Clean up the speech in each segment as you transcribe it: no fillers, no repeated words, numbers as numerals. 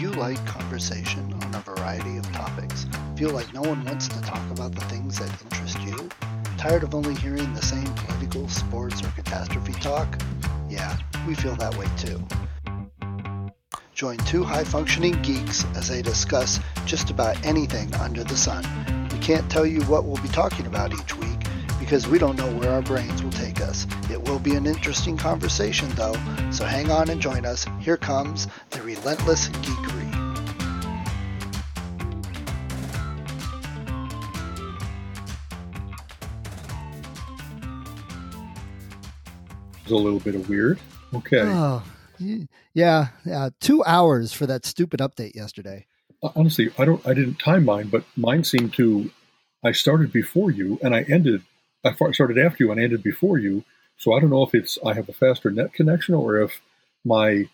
you like conversation on a variety of topics? Feel like no one wants to talk about the things that interest you? Tired of only hearing the same political, sports, or catastrophe talk? Yeah, we feel that way too. Join two high-functioning geeks as they discuss just about anything under the sun. We can't tell you what we'll be talking about each week because we don't know where our brains will take us. It will be an interesting conversation though, so hang on and join us. Here comes the Relentless Geekery. It's a little bit of weird. Okay. Oh, yeah. 2 hours for that stupid update yesterday. Honestly, I didn't time mine, but mine seemed to. I started before you, and I started after you and ended before you. So I don't know if I have a faster net connection or if I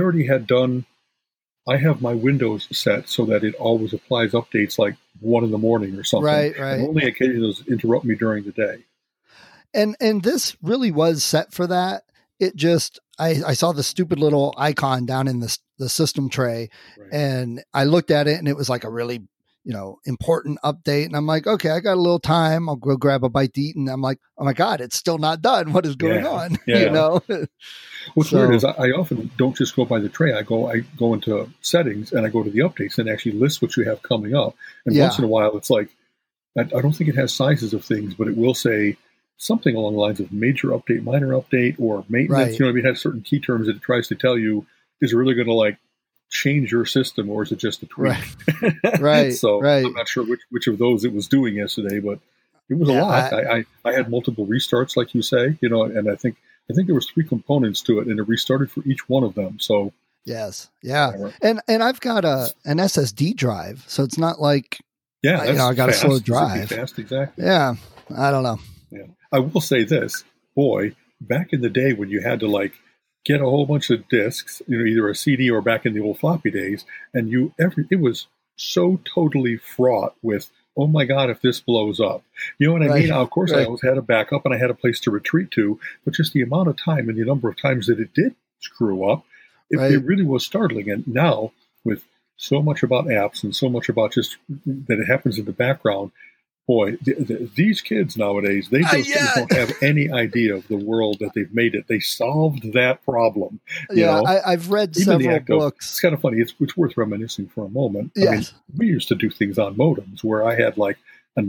have my Windows set so that it always applies updates like 1 a.m. or something. Right. And only occasionally those interrupt me during the day. And this really was set for that. It just, I saw the stupid little icon down in the system tray, right, and I looked at it and it was like a really, important update. And I'm like, okay, I got a little time. I'll go grab a bite to eat. And I'm like, oh my God, it's still not done. What is going on? Yeah. What's weird is I often don't just go by the tray. I go into settings and I go to the updates and actually list what you have coming up. And once in a while, it's like, I don't think it has sizes of things, but it will say something along the lines of major update, minor update, or maintenance. Right. It has certain key terms that it tries to tell you, is it really going to change your system or is it just a tweak? Right. So I'm not sure which of those it was doing yesterday, but it was a lot. I had multiple restarts, like you say, and I think there was 3 components to it and it restarted for each one of them. So yes. Yeah. And I've got an SSD drive, so it's not like, I got a slow drive. Fast, exactly. Yeah. I don't know. Yeah. I will say this, boy, back in the day when you had to get a whole bunch of discs, either a CD or back in the old floppy days, and it was so totally fraught with, oh my God, if this blows up. You know what I mean? Now, of course, I always had a backup and I had a place to retreat to, but just the amount of time and the number of times that it did screw up, it really was startling. And now, with so much about apps and so much about just that it happens in the background, boy, these kids nowadays, they just don't have any idea of the world that they've made it. They solved that problem. I've read several books. It's kind of funny. It's worth reminiscing for a moment. Yes. I mean, we used to do things on modems where I had a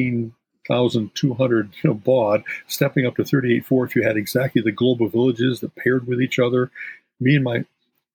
19,200 baud stepping up to 38.4 if you had exactly the global villages that paired with each other. Me and my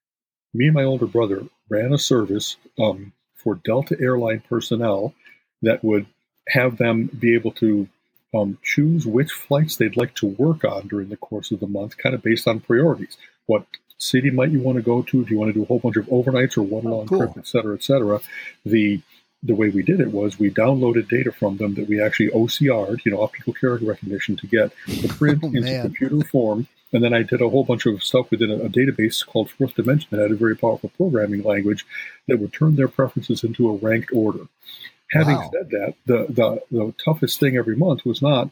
older brother ran a service for Delta Airline personnel that would have them be able to choose which flights they'd like to work on during the course of the month, kind of based on priorities. What city might you want to go to? Do you want to do a whole bunch of overnights or one long trip, et cetera, et cetera? The way we did it was we downloaded data from them that we actually OCR'd, optical character recognition, to get the print into computer form. And then I did a whole bunch of stuff within a database called Fourth Dimension that had a very powerful programming language that would turn their preferences into a ranked order. Having said that, the toughest thing every month was not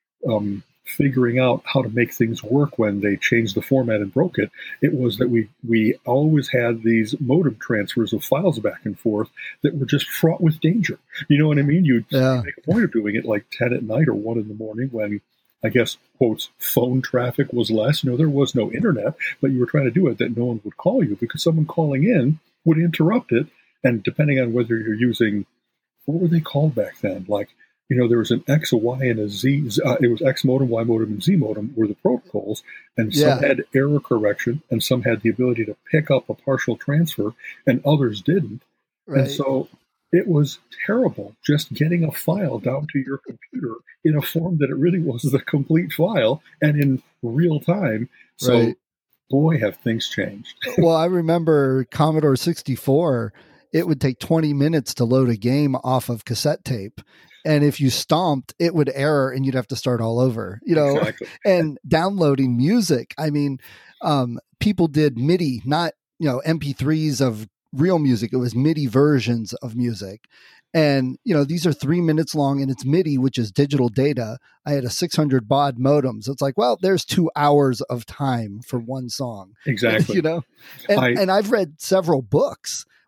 figuring out how to make things work when they changed the format and broke it. It was that we always had these modem transfers of files back and forth that were just fraught with danger. You know what I mean? You'd make a point of doing it 10 at night or 1 in the morning when, I guess, quotes, phone traffic was less. There was no internet, but you were trying to do it that no one would call you because someone calling in would interrupt it. And depending on whether you're using, what were they called back then? There was an X, a Y, and a Z. It was X modem, Y modem, and Z modem were the protocols. And some had error correction, and some had the ability to pick up a partial transfer, and others didn't. Right. And so it was terrible just getting a file down to your computer in a form that it really was the complete file and in real time. So, boy, have things changed. Well, I remember Commodore 64. It would take 20 minutes to load a game off of cassette tape. And if you stomped, it would error and you'd have to start all over, Exactly. And downloading music. I mean, people did MIDI, not, MP3s of real music. It was MIDI versions of music. And, these are 3 minutes long and it's MIDI, which is digital data. I had a 600 baud modem. So it's like, well, there's 2 hours of time for one song. Exactly. And I've read several books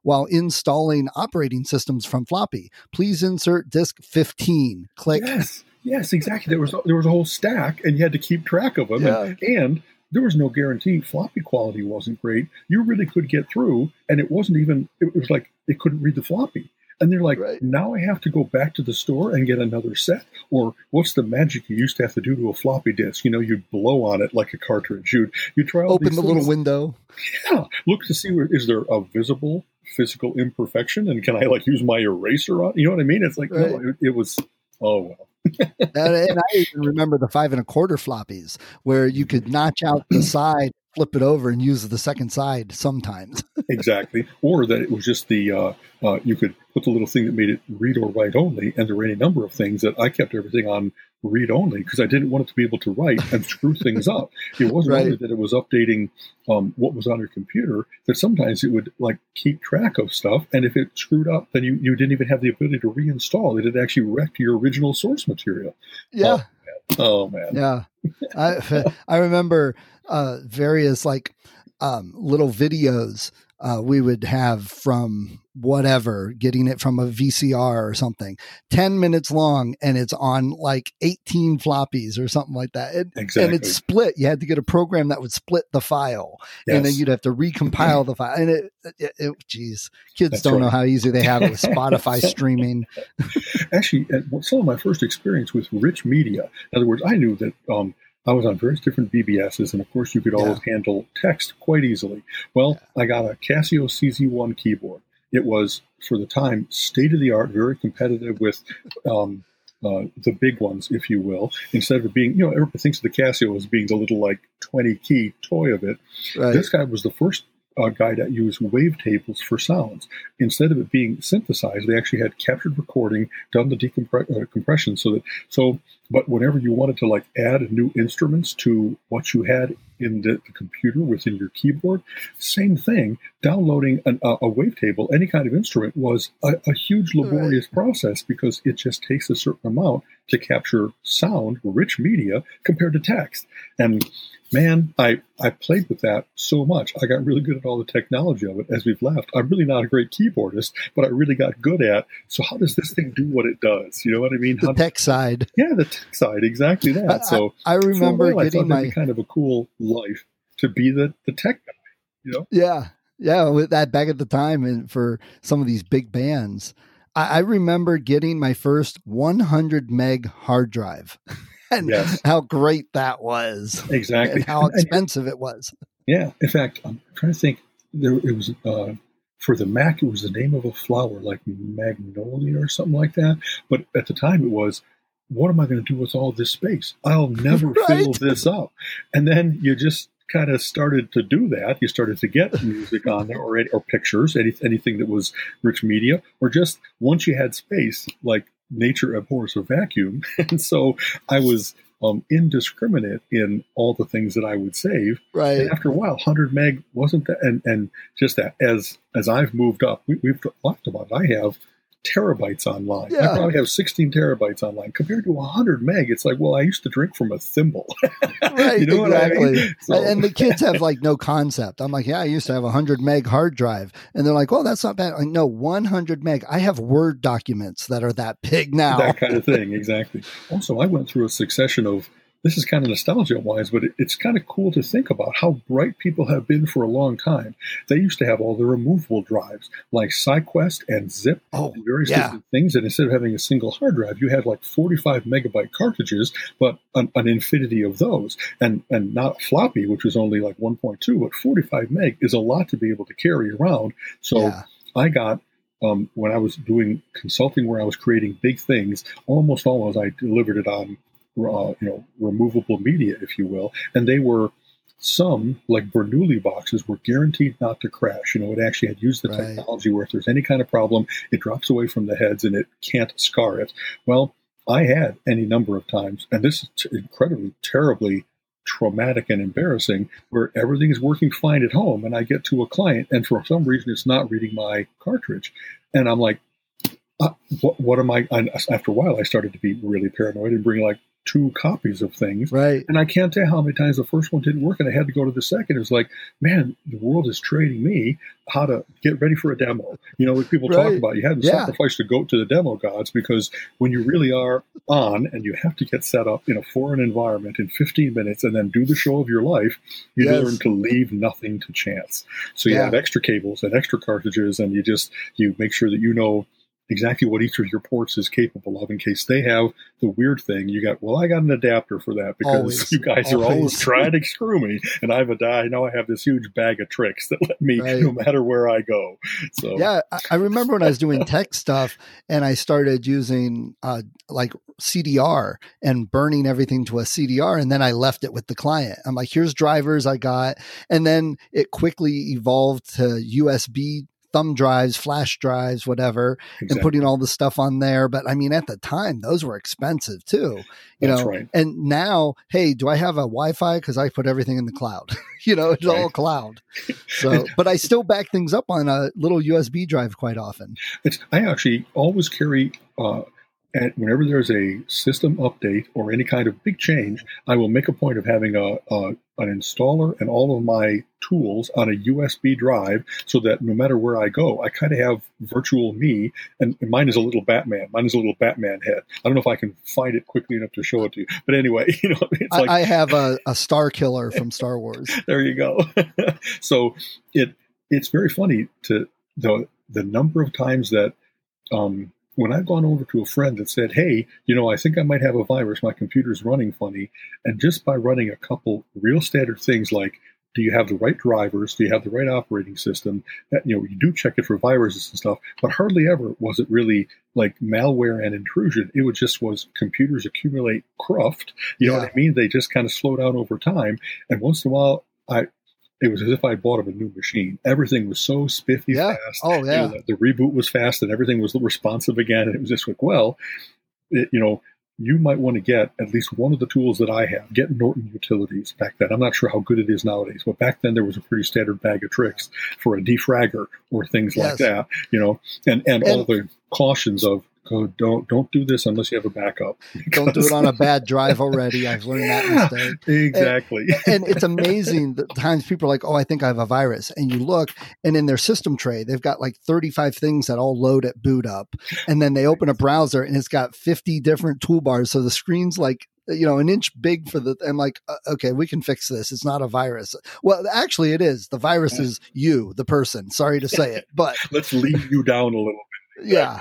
while installing operating systems from floppy. Please insert disk 15. Click. Yes, exactly. There was a whole stack, and you had to keep track of them. Yeah. And there was no guarantee. Floppy quality wasn't great. You really could get through, and it wasn't even. It was like it couldn't read the floppy. And they're like, now I have to go back to the store and get another set? Or what's the magic you used to have to do to a floppy disk? You'd blow on it like a cartridge. You'd try all Open these the things. little window. Yeah. Look to see is there a visible physical imperfection? And can I use my eraser on? You know what I mean? It's like, no, it was, oh, well. And I even remember the 5 1/4 floppies where you could notch out the side, flip it over, and use the second side sometimes. Exactly. Or that it was just the, you could put the little thing that made it read or write only. And there were any number of things that I kept everything on read only because I didn't want it to be able to write and screw things up. It wasn't only that it was updating what was on your computer, that sometimes it would keep track of stuff. And if it screwed up, then you didn't even have the ability to reinstall it. It actually wrecked your original source material. Yeah. Oh man. Yeah. I remember various little videos we would have from whatever, getting it from a VCR or something, 10 minutes long, and it's on 18 floppies or something like that. Exactly. And it's split. You had to get a program that would split the file, and then you'd have to recompile the file. And geez, kids don't know how easy they have it with Spotify streaming. Actually, some of my first experience with rich media, in other words, I knew that I was on various different BBSs, and of course you could always handle text quite easily. Well, I got a Casio CZ1 keyboard. It was, for the time, state-of-the-art, very competitive with the big ones, if you will. Instead of it being, everybody thinks of the Casio as being the little 20-key toy of it. Right. This guy was the first guy that used wavetables for sounds. Instead of it being synthesized, they actually had captured recording, done the decompression but whenever you wanted to add new instruments to what you had in the computer within your keyboard, same thing. Downloading a wavetable, any kind of instrument, was a huge laborious process because it just takes a certain amount to capture sound, rich media, compared to text. And man, I played with that so much. I got really good at all the technology of it as we've left. I'm really not a great keyboardist, but I really got good at, so how does this thing do what it does? You know what I mean? The tech side. Yeah, the tech side, exactly that. So I remember getting my kind of a cool life to be the tech guy, Yeah, with that back at the time and for some of these big bands. I remember getting my first 100 meg hard drive. And how great that was. Exactly. And how expensive it was. Yeah. In fact, I'm trying to think. It was for the Mac, it was the name of a flower, like magnolia or something like that. But at the time it was, what am I going to do with all this space? I'll never fill this up. And then you just kind of started to do that. You started to get music on there or pictures, anything that was rich media, or just once you had space, nature abhors a vacuum. And so I was indiscriminate in all the things that I would save. Right. And after a while, 100 meg wasn't that. And just that as I've moved up, we've talked about it. I have terabytes online. Yeah. I probably have 16 terabytes online compared to 100 meg. It's like, well, I used to drink from a thimble. Right, you know exactly. What I mean? So. And the kids have no concept. I'm like, yeah, I used to have 100 meg hard drive. And they're like, oh, that's not bad. Like, no, 100 meg. I have Word documents that are that big now. That kind of thing, exactly. Also, I went through a succession of, this is kind of nostalgia-wise, but it's kind of cool to think about how bright people have been for a long time. They used to have all the removable drives, like SideQuest and Zip and various different things. And instead of having a single hard drive, you had 45 megabyte cartridges, but an infinity of those. And not floppy, which was only 1.2, but 45 meg is a lot to be able to carry around. So I got... when I was doing consulting where I was creating big things, almost always I delivered it on removable media, if you will. And they were, some, like Bernoulli boxes, were guaranteed not to crash. It actually had used the technology where if there's any kind of problem, it drops away from the heads and it can't scar it. Well, I had any number of times, and this is incredibly, terribly traumatic and embarrassing, where everything is working fine at home and I get to a client and for some reason it's not reading my cartridge. And I'm like, what am I? And after a while, I started to be really paranoid and bring 2 copies of things. Right. And I can't tell how many times the first one didn't work and I had to go to the second. It was like, man, the world is trading me how to get ready for a demo. You know, what people talk about, you had to sacrifice the goat to the demo gods, because when you really are on and you have to get set up in a foreign environment in 15 minutes and then do the show of your life, you learn to leave nothing to chance. So you have extra cables and extra cartridges, and you make sure that you know exactly what each of your ports is capable of in case they have the weird thing. I got an adapter for that, because you guys are always trying to screw me, and I know I have this huge bag of tricks that let me no matter where I go. So yeah, I remember when I was doing tech stuff and I started using like CDR and burning everything to a CDR, and then I left it with the client. I'm like, here's drivers I got, and then it quickly evolved to USB thumb drives, flash drives, whatever, and putting all the stuff on there. But I mean, at the time, those were expensive too, That's right. And now, hey, do I have a Wi-Fi? Because I put everything in the cloud. It's all cloud. So, but I still back things up on a little USB drive quite often. I actually always carry, whenever there's a system update or any kind of big change, I will make a point of having an installer and all of my tools on a USB drive, so that no matter where I go, I kind of have virtual me. And mine is a little Batman. Mine is a little Batman head. I don't know if I can find it quickly enough to show it to you. But anyway, it's like I have a Star Killer from Star Wars. There you go. So it's very funny to the number of times that when I've gone over to a friend that said, hey, I think I might have a virus, my computer's running funny, and just by running a couple real standard things like, do you have the right drivers? Do you have the right operating system? You do check it for viruses and stuff, but hardly ever was it really like malware and intrusion. It was computers accumulate cruft. You know what I mean? They just kind of slow down over time. And once in a while, it was as if I bought him a new machine. Everything was so spiffy fast. Oh, yeah. The reboot was fast and everything was responsive again. And it was just like, you might want to get at least one of the tools that I have. Get Norton Utilities back then. I'm not sure how good it is nowadays, but back then there was a pretty standard bag of tricks for a defragger or things like that, and all the cautions of, don't do this unless you have a backup. Don't do it on a bad drive already. I've learned that mistake. Exactly. And it's amazing the times people are like, oh, I think I have a virus. And you look, and in their system tray, they've got like 35 things that all load at boot up. And then they open a browser and it's got 50 different toolbars. So the screen's like, an inch big I'm like, okay, we can fix this. It's not a virus. Well, actually it is. The virus is you, the person. Sorry to say it, but let's leave you down a little bit. Yeah.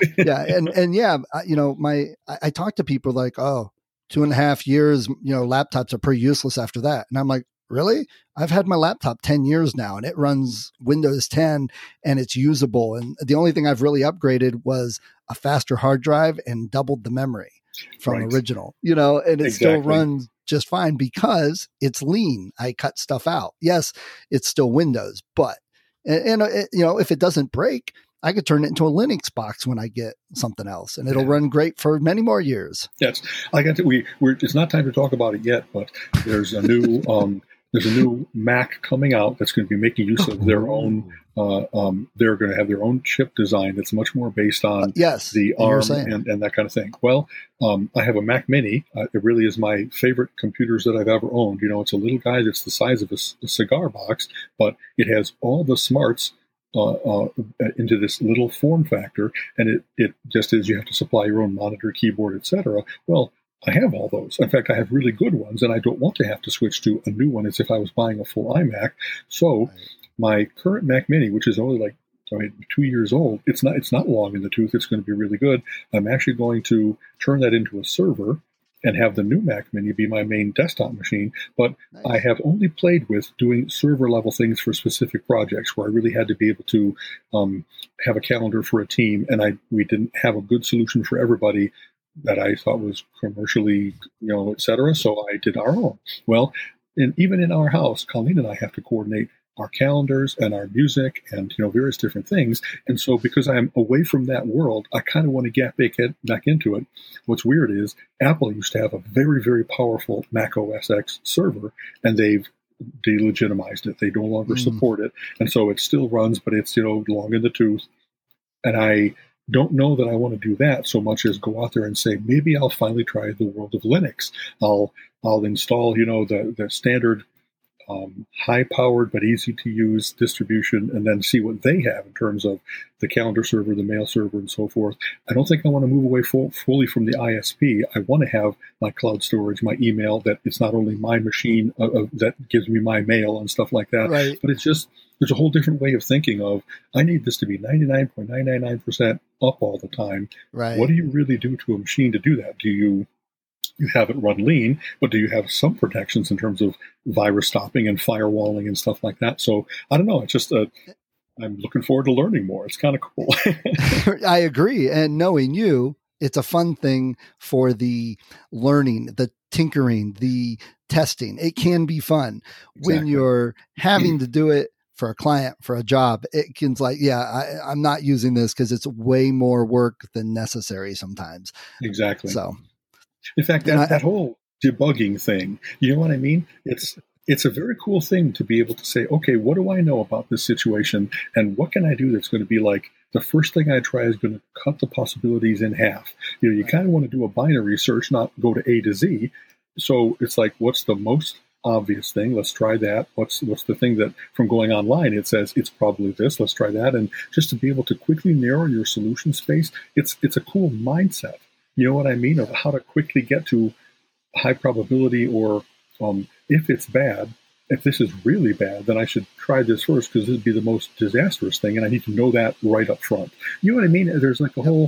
I talk to people like, 2.5 years, laptops are pretty useless after that. And I'm like, really? I've had my laptop 10 years now and it runs Windows 10 and it's usable. And the only thing I've really upgraded was a faster hard drive and doubled the memory from original, and it still runs just fine because it's lean. I cut stuff out. Yes, it's still Windows, but, if it doesn't break, I could turn it into a Linux box when I get something else, and it'll run great for many more years. Yes, it's not time to talk about it yet, but there's a new Mac coming out that's going to be making use of their own. They're going to have their own chip design that's much more based on the ARM and that kind of thing. Well, I have a Mac Mini. It really is my favorite computers that I've ever owned. It's a little guy that's the size of a cigar box, but it has all the smarts into this little form factor, and it just is, you have to supply your own monitor, keyboard, etc. Well, I have all those. In fact, I have really good ones, and I don't want to have to switch to a new one as if I was buying a full iMac. So my current Mac Mini, which is only 2 years old, it's not long in the tooth. It's going to be really good. I'm actually going to turn that into a server and have the new Mac Mini be my main desktop machine. But I have only played with doing server level things for specific projects where I really had to be able to have a calendar for a team, and we didn't have a good solution for everybody that I thought was commercially, et cetera. So I did our own. Well, even in our house, Colleen and I have to coordinate our calendars and our music and various different things. And so because I'm away from that world, I kind of want to get back into it. What's weird is Apple used to have a very, very powerful Mac OS X server, and they've delegitimized it. They no longer support it. And so it still runs, but it's, long in the tooth. And I don't know that I want to do that so much as go out there and say, maybe I'll finally try the world of Linux. I'll install, the standard high-powered but easy-to-use distribution, and then see what they have in terms of the calendar server, the mail server, and so forth. I don't think I want to move away fully from the ISP. I want to have my cloud storage, my email, that it's not only my machine that gives me my mail and stuff like that, right. But it's just, there's a whole different way of thinking of, I need this to be 99.999% up all the time. Right. What do you really do to a machine to do that? Do you have it run lean, but do you have some protections in terms of virus stopping and firewalling and stuff like that? So I don't know. It's just I'm looking forward to learning more. It's kind of cool. I agree. And knowing you, it's a fun thing for the learning, the tinkering, the testing. It can be fun. Exactly. When you're having to do it for a client, for a job, it can like, I'm not using this because it's way more work than necessary sometimes. Exactly. So. In fact, that whole debugging thing, you know what I mean? It's a very cool thing to be able to say, okay, what do I know about this situation, and what can I do that's going to be like the first thing I try is going to cut the possibilities in half. You kind of want to do a binary search, not go to A to Z. So it's like, what's the most obvious thing? Let's try that. What's the thing that from going online, it says it's probably this, let's try that. And just to be able to quickly narrow your solution space, it's a cool mindset. You know what I mean? Of how to quickly get to high probability, or if it's bad, if this is really bad, then I should try this first because this would be the most disastrous thing, and I need to know that right up front. You know what I mean? There's like a whole,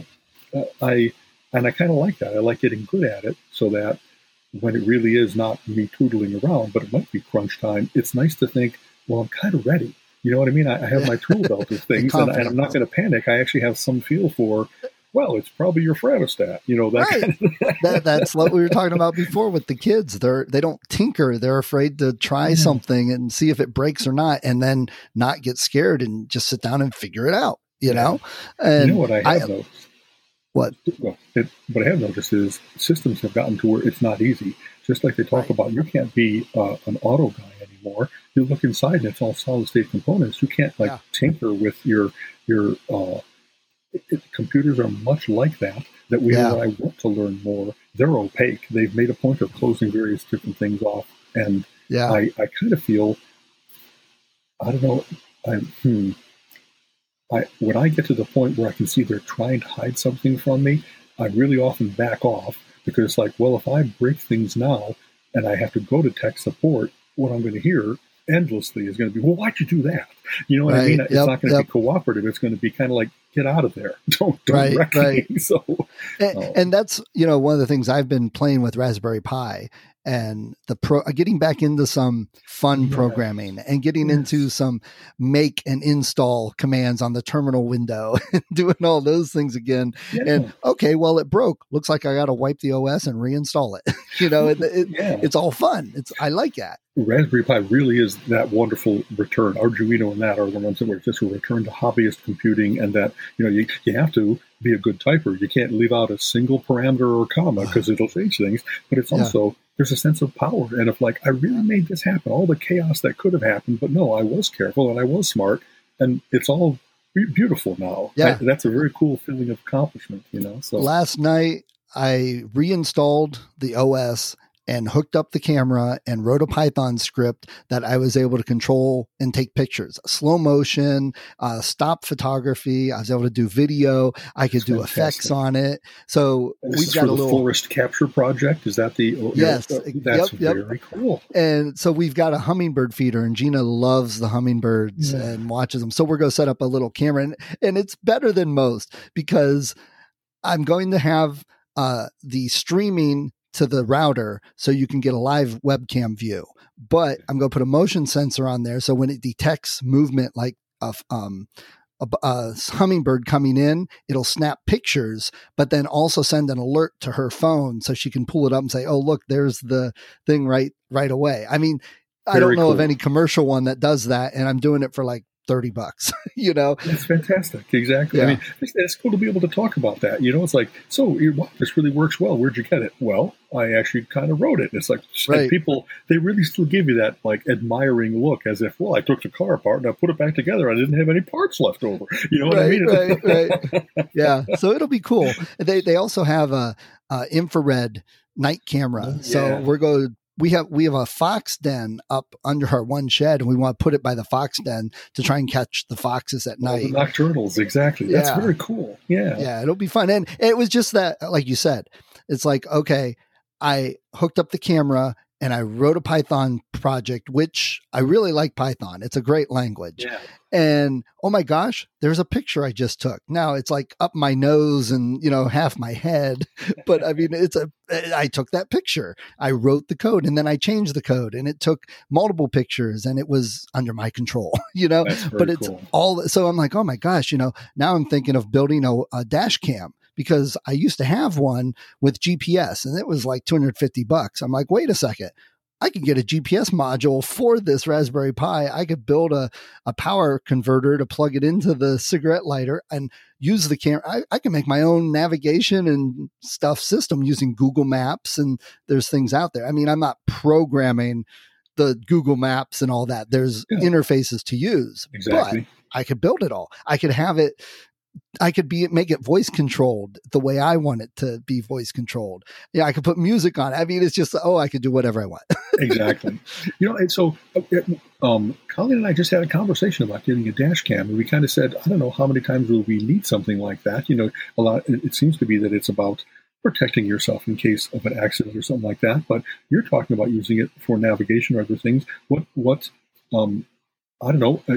I kind of like that. I like getting good at it so that when it really is not me tootling around, but it might be crunch time, it's nice to think, well, I'm kind of ready. You know what I mean? I have my tool belt of things, and I'm not going to panic. I actually have some feel for, well, it's probably your Franostat, that right. kind of That's what we were talking about before with the kids. They don't tinker. They're afraid to try something and see if it breaks or not, and then not get scared and just sit down and figure it out, know? And you know what I have noticed? What? Well, what I have noticed is systems have gotten to where it's not easy. Just like they talk about, you can't be an auto guy anymore. You look inside and it's all solid state components. You can't tinker with your computers are much like that when I want to learn more, they're opaque. They've made a point of closing various different things off. And I kind of feel, I don't know, when I get to the point where I can see they're trying to hide something from me, I really often back off, because it's like, well, if I break things now and I have to go to tech support, what I'm going to hear endlessly is going to be, well, why'd you do that? You know what I mean? It's not going to be cooperative. It's going to be kind of like, get out of there. Don't wreck me. So, and that's, one of the things I've been playing with Raspberry Pi, and getting back into some fun programming and getting into some make and install commands on the terminal window and doing all those things again. Yeah. And okay, well, it broke. Looks like I got to wipe the OS and reinstall it. It's all fun. I like that. Raspberry Pi really is that wonderful return. Arduino and that are the ones that were just a return to hobbyist computing, and that, you have to be a good typer. You can't leave out a single parameter or comma because it'll change things. But it's also, there's a sense of power. And if I really made this happen, all the chaos that could have happened, but no, I was careful and I was smart, and it's all beautiful now. Yeah. That's a very cool feeling of accomplishment, So last night I reinstalled the OS and hooked up the camera and wrote a Python script that I was able to control and take pictures, slow motion, stop photography. I was able to do video. I could do effects on it. So we've got a little forest capture project. Is that the? Yes, that's very cool. And so we've got a hummingbird feeder, and Gina loves the hummingbirds and watches them. So we're going to set up a little camera, and it's better than most because I'm going to have the streaming to the router so you can get a live webcam view, but I'm going to put a motion sensor on there. So when it detects movement, like a hummingbird coming in, it'll snap pictures, but then also send an alert to her phone so she can pull it up and say, oh, look, there's the thing right away. I mean, I don't know of any commercial one that does that. And I'm doing it for like $30, you know? That's fantastic. Exactly. Yeah. I mean, it's cool to be able to talk about that. You know, it's like, so wow, this really works well. Where'd you get it? Well, I actually kind of wrote it. It's like, Right. people, they really still give you that like admiring look as if, well, I took the car apart and I put it back together. I didn't have any parts left over. You know what I mean? Right. Yeah. So it'll be cool. They also have a infrared night camera. Yeah. So we have a fox den up under our one shed, and we want to put it by the fox den to try and catch the foxes at night. The nocturnals, exactly. That's very cool. Yeah. Yeah, it'll be fun. And it was just that, like you said, it's like, okay, I hooked up the camera and I wrote a Python project, which I really like Python. It's a great language. Yeah. And oh my gosh, there's a picture I just took. Now it's like up my nose and, you know, half my head. But I mean, I took that picture. I wrote the code and then I changed the code, and it took multiple pictures and it was under my control, you know, but it's cool. all. So I'm like, oh my gosh, you know, now I'm thinking of building a dash cam, because I used to have one with GPS and it was like $250. I'm like, wait a second. I could get a GPS module for this Raspberry Pi. I could build a power converter to plug it into the cigarette lighter and use the camera. I can make my own navigation and stuff system using Google Maps, and there's things out there. I mean, I'm not programming the Google Maps and all that. There's interfaces to use. Exactly. But I could build it all. I could have it. I could make it voice controlled the way I want it to be voice controlled. Yeah, I could put music on it. I mean, it's just, I could do whatever I want. Exactly. You know, and so Colleen and I just had a conversation about getting a dash cam, and we kind of said, I don't know how many times will we need something like that. You know, it seems to be that it's about protecting yourself in case of an accident or something like that. But you're talking about using it for navigation or other things. What I don't know.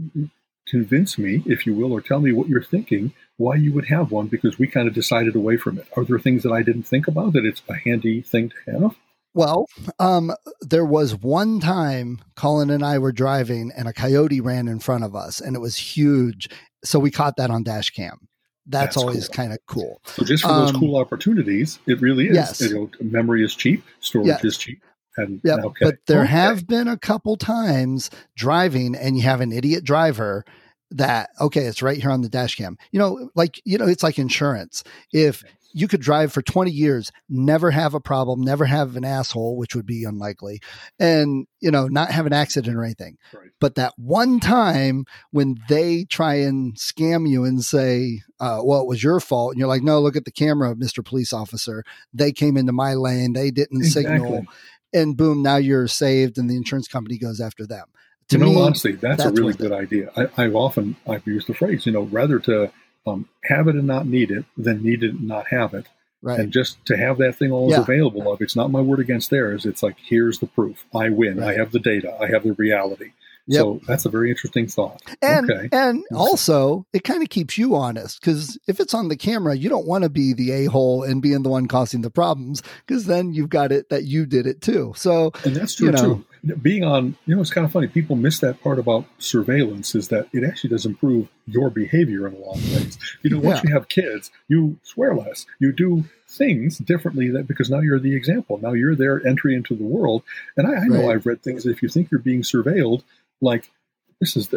Convince me, if you will, or tell me what you're thinking, why you would have one, because we kind of decided away from it. Are there things that I didn't think about that it's a handy thing to have? Well, there was one time Colin and I were driving and a coyote ran in front of us and it was huge. So we caught that on dash cam. That's always cool. Kind of cool. So just for those cool opportunities, it really is. Yes. You know, memory is cheap, storage is cheap. And But there have been a couple times driving and you have an idiot driver that, it's right here on the dash cam. You know, it's like insurance. If you could drive for 20 years, never have a problem, never have an asshole, which would be unlikely, and, you know, not have an accident or anything. Right. But that one time when they try and scam you and say, it was your fault. And you're like, no, look at the camera, Mr. Police Officer. They came into my lane. They didn't signal. And boom, now you're saved, and the insurance company goes after them. To me, honestly, that's a really good idea. I've used the phrase, you know, rather to have it and not need it than need it and not have it. Right. And just to have that thing always available of, it's not my word against theirs. It's like, here's the proof. I win. Right. I have the data. I have the reality. Yep. So that's a very interesting thought. And also, it kind of keeps you honest, because if it's on the camera, you don't want to be the a-hole and being the one causing the problems, because then you've got it that you did it too. So, and that's true too. Being on, you know, it's kind of funny. People miss that part about surveillance, is that it actually does improve your behavior in a lot of ways. You know, once you have kids, you swear less. You do things differently because now you're the example. Now you're their entry into the world. And I know I've read things that if you think you're being surveilled, like this is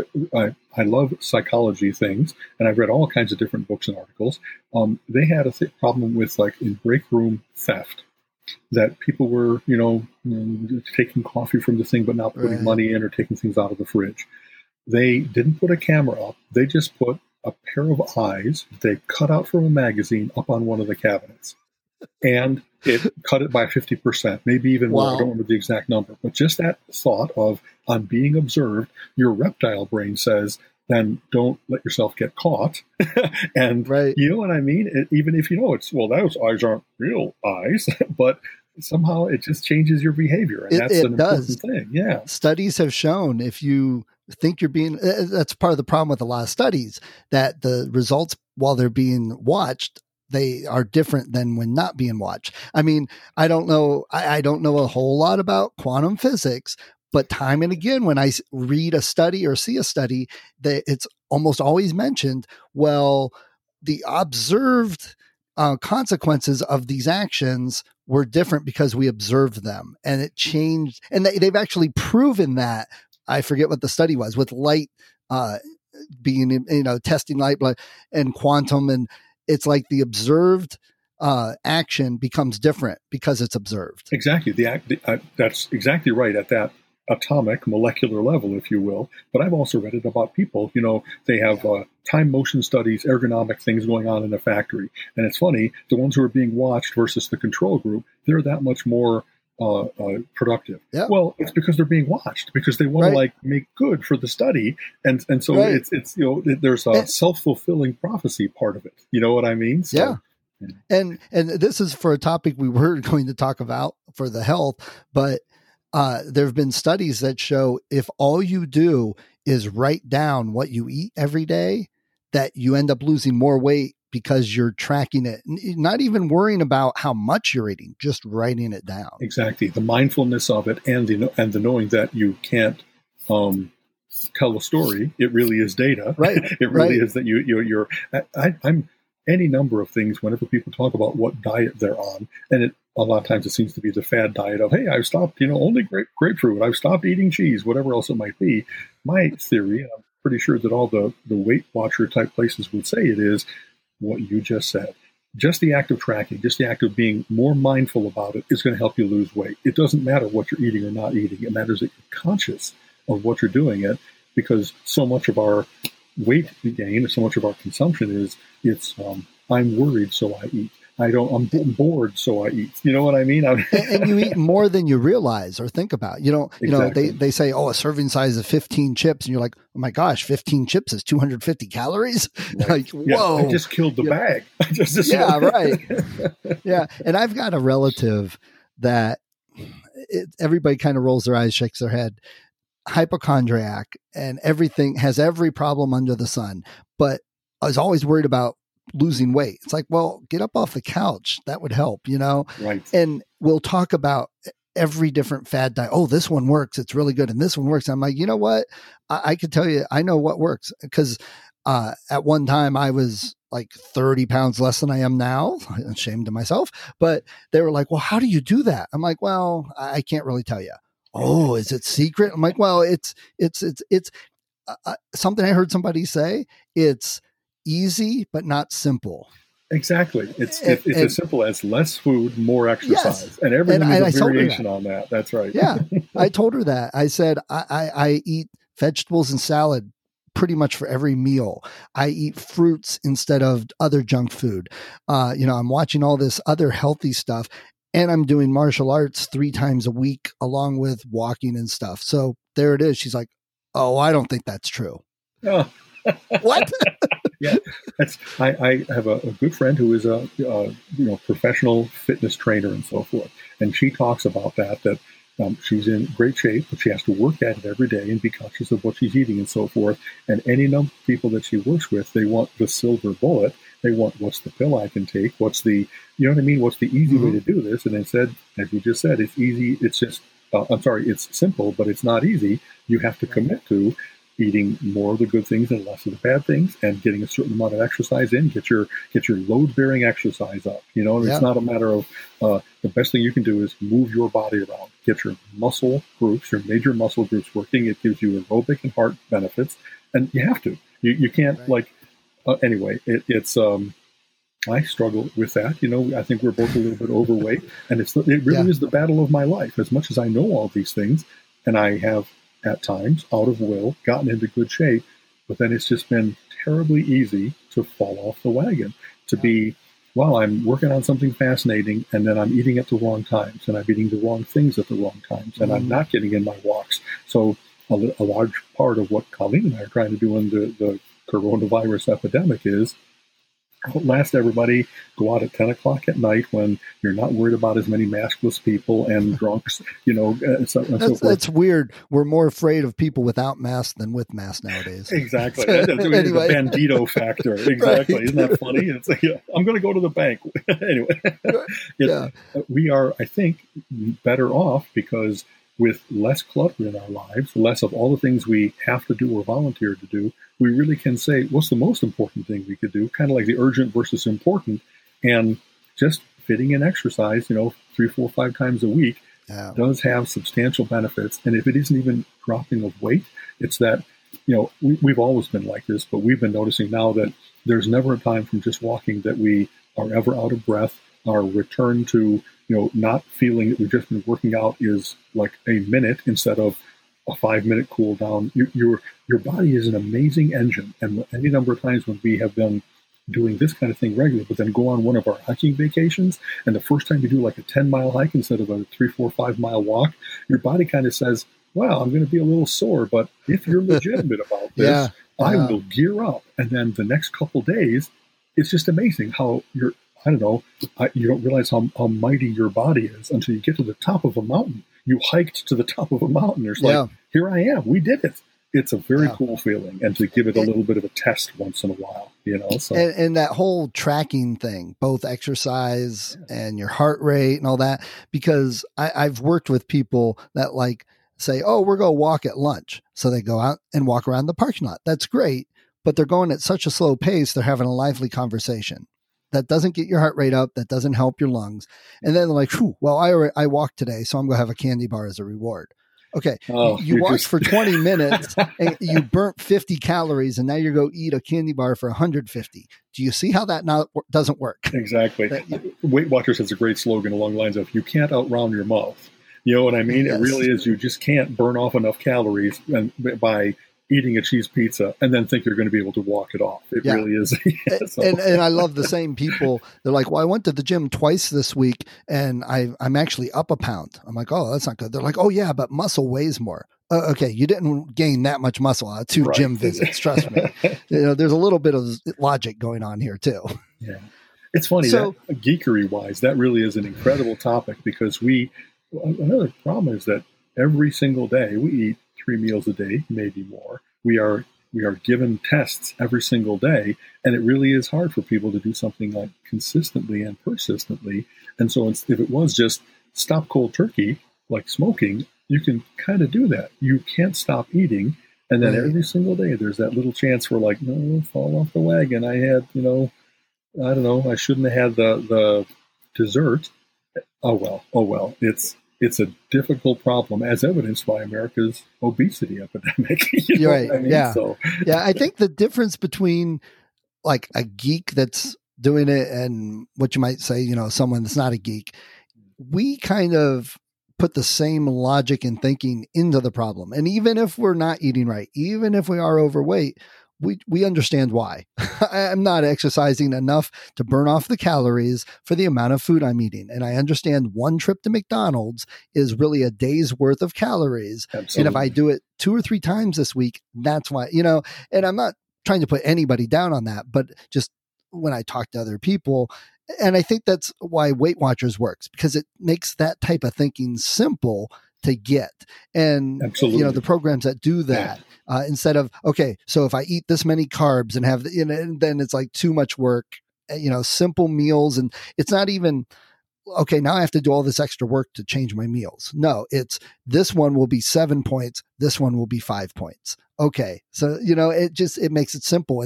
I love psychology things, and I've read all kinds of different books and articles. They had a problem with, like, in break room theft, that people were, you know, taking coffee from the thing but not putting money in, or taking things out of the fridge. They didn't put a camera up. They just put a pair of eyes they cut out from a magazine up on one of the cabinets. And it cut it by 50%, maybe even more. I don't remember the exact number. But just that thought of, I'm being observed, your reptile brain says, then don't let yourself get caught. And you know what I mean? Even if you know those eyes aren't real eyes, but somehow it just changes your behavior. And that's an important thing. Yeah. Studies have shown, if you think you're being, that's part of the problem with a lot of studies, that the results while they're being watched, they are different than when not being watched. I mean, I don't know a whole lot about quantum physics, but time and again, when I read a study or see a study, that it's almost always mentioned, well, the observed consequences of these actions were different because we observed them, and it changed. And they've actually proven that. I forget what the study was with light being, testing light, blood, and quantum. And it's like the observed action becomes different because it's observed. Exactly. That's exactly right at that atomic molecular level, if you will. But I've also read it about people. They have time motion studies, ergonomic things going on in a factory. And it's funny, the ones who are being watched versus the control group, they're that much more productive. Yeah. Well, it's because they're being watched, because they want to make good for the study. And so it's there's a self-fulfilling prophecy part of it. You know what I mean? So, yeah. And this is for a topic we were going to talk about for the health, but there have been studies that show if all you do is write down what you eat every day, that you end up losing more weight because you're tracking it, not even worrying about how much you're eating, just writing it down. Exactly. The mindfulness of it and the knowing that you can't tell a story. It really is data. Right. It really is that you're I'm any number of things whenever people talk about what diet they're on, and a lot of times it seems to be the fad diet of, hey, I've stopped, only grapefruit, I've stopped eating cheese, whatever else it might be. My theory, and I'm pretty sure that all the Weight Watcher type places would say it, is what you just said. Just the act of tracking, just the act of being more mindful about it is going to help you lose weight. It doesn't matter what you're eating or not eating. It matters that you're conscious of what you're doing it, because so much of our weight gain, so much of our consumption is, I'm worried, so I eat. I'm bored, so I eat. You know what I mean? And you eat more than you realize or think about. Exactly. They say, a serving size of 15 chips. And you're like, oh my gosh, 15 chips is 250 calories. Right. Like, whoa. I just killed the bag. Yeah, right. Yeah. And I've got a relative that everybody kind of rolls their eyes, shakes their head, hypochondriac, and has every problem under the sun, but I was always worried about losing weight. It's like, well, get up off the couch. That would help, Right. And we'll talk about every different fad diet. Oh, this one works. It's really good. And this one works. I'm like, you know what? I could tell you, I know what works, because at one time I was like 30 pounds less than I am now. I'm ashamed of myself, but they were like, well, how do you do that? I'm like, well, I can't really tell you. Oh, is it secret? I'm like, well, it's something I heard somebody say. It's easy, but not simple. Exactly. It's as simple as less food, more exercise. Yes. And everything is a variation on that. That's right. Yeah. I told her that. I said, I eat vegetables and salad pretty much for every meal. I eat fruits instead of other junk food. I'm watching all this other healthy stuff, and I'm doing martial arts 3 times a week along with walking and stuff. So there it is. She's like, oh, I don't think that's true. Oh. What? Yeah, I have a good friend who is a professional fitness trainer and so forth, and she talks about that she's in great shape, but she has to work at it every day and be conscious of what she's eating and so forth. And any number of people that she works with, they want the silver bullet. They want, what's the pill I can take? What's the, what's the easy way to do this? And instead, as you just said, it's easy. It's just, it's simple, but it's not easy. You have to commit to eating more of the good things and less of the bad things, and getting a certain amount of exercise in. Get your load-bearing exercise up. It's not a matter of the best thing you can do is move your body around. Get your muscle groups, your major muscle groups working. It gives you aerobic and heart benefits, and you have to. You can't anyway. It's I struggle with that. I think we're both a little bit overweight, and it really is the battle of my life. As much as I know all these things, and I have, at times, out of will, gotten into good shape, but then it's just been terribly easy to fall off the wagon, to be, I'm working on something fascinating, and then I'm eating at the wrong times, and I'm eating the wrong things at the wrong times, and I'm not getting in my walks. So a large part of what Colleen and I are trying to do in the coronavirus epidemic is outlast everybody, go out at 10 o'clock at night when you're not worried about as many maskless people and drunks, so forth. That's weird. We're more afraid of people without masks than with masks nowadays. Exactly. Anyway. The bandito factor. Exactly. Right. Isn't that funny? It's like, I'm going to go to the bank. Anyway, we are, I think, better off because with less clutter in our lives, less of all the things we have to do or volunteer to do, we really can say, what's the most important thing we could do? Kind of like the urgent versus important. And just fitting in exercise, 3, 4, 5 times a week does have substantial benefits. And if it isn't even dropping of weight, it's that we've always been like this, but we've been noticing now that there's never a time from just walking that we are ever out of breath. Our return to, not feeling that we've just been working out is like a minute instead of a 5-minute cool down. Your body is an amazing engine. And any number of times when we have been doing this kind of thing regularly, but then go on one of our hiking vacations, and the first time you do like a 10-mile hike instead of a 3, 4, 5-mile walk, your body kind of says, wow, I'm going to be a little sore, but if you're legitimate about this, I will gear up. And then the next couple days, it's just amazing how you don't realize how mighty your body is until you get to the top of a mountain. You hiked to the top of a mountain. There's like, here I am. We did it. It's a very cool feeling, and to give it a little bit of a test once in a while, So. And that whole tracking thing, both exercise and your heart rate and all that, because I've worked with people that like say, oh, we're going to walk at lunch. So they go out and walk around the parking lot. That's great, but they're going at such a slow pace, they're having a lively conversation. That doesn't get your heart rate up. That doesn't help your lungs. And then they're like, well, I walked today, so I'm going to have a candy bar as a reward. Okay, you walked for 20 minutes and you burnt 50 calories, and now you're going to eat a candy bar for 150. Do you see how that doesn't work? Exactly. Weight Watchers has a great slogan along the lines of, you can't outround your mouth. You know what I mean? Yes. It really is. You just can't burn off enough calories by eating a cheese pizza and then think you're going to be able to walk it off. It really is. And I love the same people. They're like, well, I went to the gym twice this week and I'm actually up a pound. I'm like, oh, that's not good. They're like, oh yeah, but muscle weighs more. Okay. You didn't gain that much muscle out of 2 gym visits. Trust me. There's a little bit of logic going on here too. Yeah. It's funny. So, that geekery wise, that really is an incredible topic, because another problem is that every single day we eat 3 meals a day, maybe more. We are given tests every single day, and it really is hard for people to do something like consistently and persistently. And so if it was just stop cold turkey, like smoking, you can kind of do that. You can't stop eating, and then every single day there's that little chance for like, no, fall off the wagon. I had, I don't know, I shouldn't have had the dessert. Oh well. It's a difficult problem, as evidenced by America's obesity epidemic. Right. I mean? Yeah. So. Yeah. I think the difference between like a geek that's doing it and what you might say, someone that's not a geek, we kind of put the same logic and thinking into the problem. And even if we're not eating right, even if we are overweight, we understand why. I'm not exercising enough to burn off the calories for the amount of food I'm eating. And I understand one trip to McDonald's is really a day's worth of calories. Absolutely. And if I do it 2 or 3 times this week, that's why, and I'm not trying to put anybody down on that, but just when I talk to other people, and I think that's why Weight Watchers works, because it makes that type of thinking simple to get. And, absolutely, the programs that do that, instead of, okay, so if I eat this many carbs and have, and then it's like too much work, simple meals. And it's not even, okay, now I have to do all this extra work to change my meals. No, it's this one will be 7 points. This one will be 5 points. Okay. So, it makes it simple.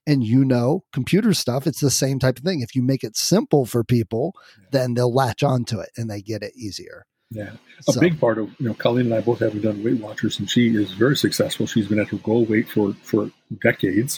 And computer stuff, it's the same type of thing. If you make it simple for people, then they'll latch onto it and they get it easier. Yeah. A big part of, Colleen and I both having done Weight Watchers, and she is very successful. She's been at her goal weight for decades.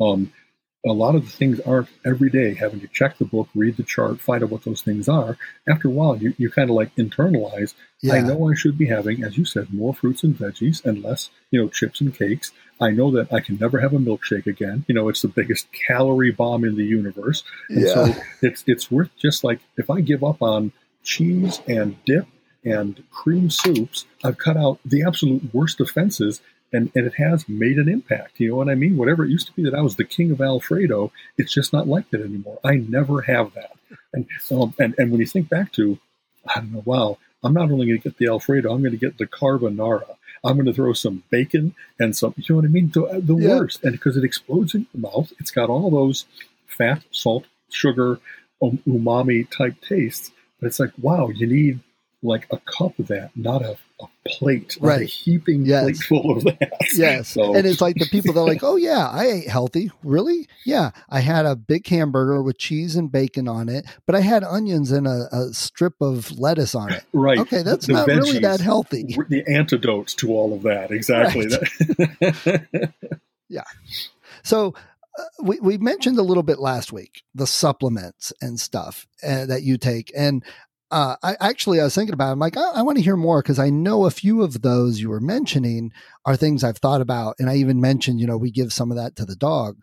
A lot of the things aren't every day having to check the book, read the chart, find out what those things are. After a while, you kind of like internalize, I know I should be having, as you said, more fruits and veggies and less, chips and cakes. I know that I can never have a milkshake again. It's the biggest calorie bomb in the universe. And so it's worth just like, if I give up on cheese and dip and cream soups, I've cut out the absolute worst offenses, and it has made an impact. You know what I mean? Whatever it used to be that I was the king of Alfredo, it's just not like that anymore. I never have that. And when you think back to, I don't know, wow, I'm not only going to get the Alfredo, I'm going to get the carbonara. I'm going to throw some bacon and some, you know what I mean? The worst. And because it explodes in your mouth, it's got all those fat, salt, sugar, umami type tastes. But it's like, wow, you need like a cup of that, not a plate, like a heaping plate full of that. Yes. So. And it's like the people that are like, oh yeah, I ate healthy. Really? Yeah. I had a big hamburger with cheese and bacon on it, but I had onions and a strip of lettuce on it. Right. Okay. That's not veggies, really that healthy. The antidotes to all of that. Exactly. Right. Yeah. So we mentioned a little bit last week, the supplements and stuff that you take. And I was thinking about it. I'm like, I want to hear more because I know a few of those you were mentioning are things I've thought about. And I even mentioned, we give some of that to the dog.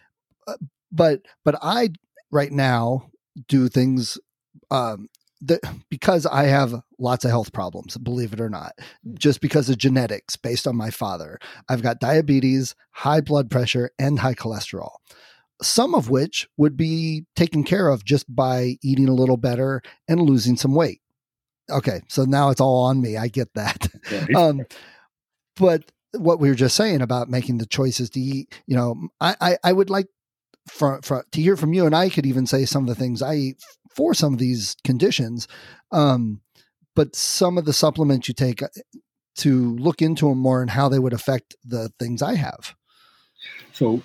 But I right now do things because I have lots of health problems, believe it or not, just because of genetics based on my father. I've got diabetes, high blood pressure, and high cholesterol, some of which would be taken care of just by eating a little better and losing some weight. Okay, so now it's all on me. I get that. Right. But what we were just saying about making the choices to eat, I would like to hear from you, and I could even say some of the things I eat for some of these conditions. But some of the supplements you take to look into them more and how they would affect the things I have. So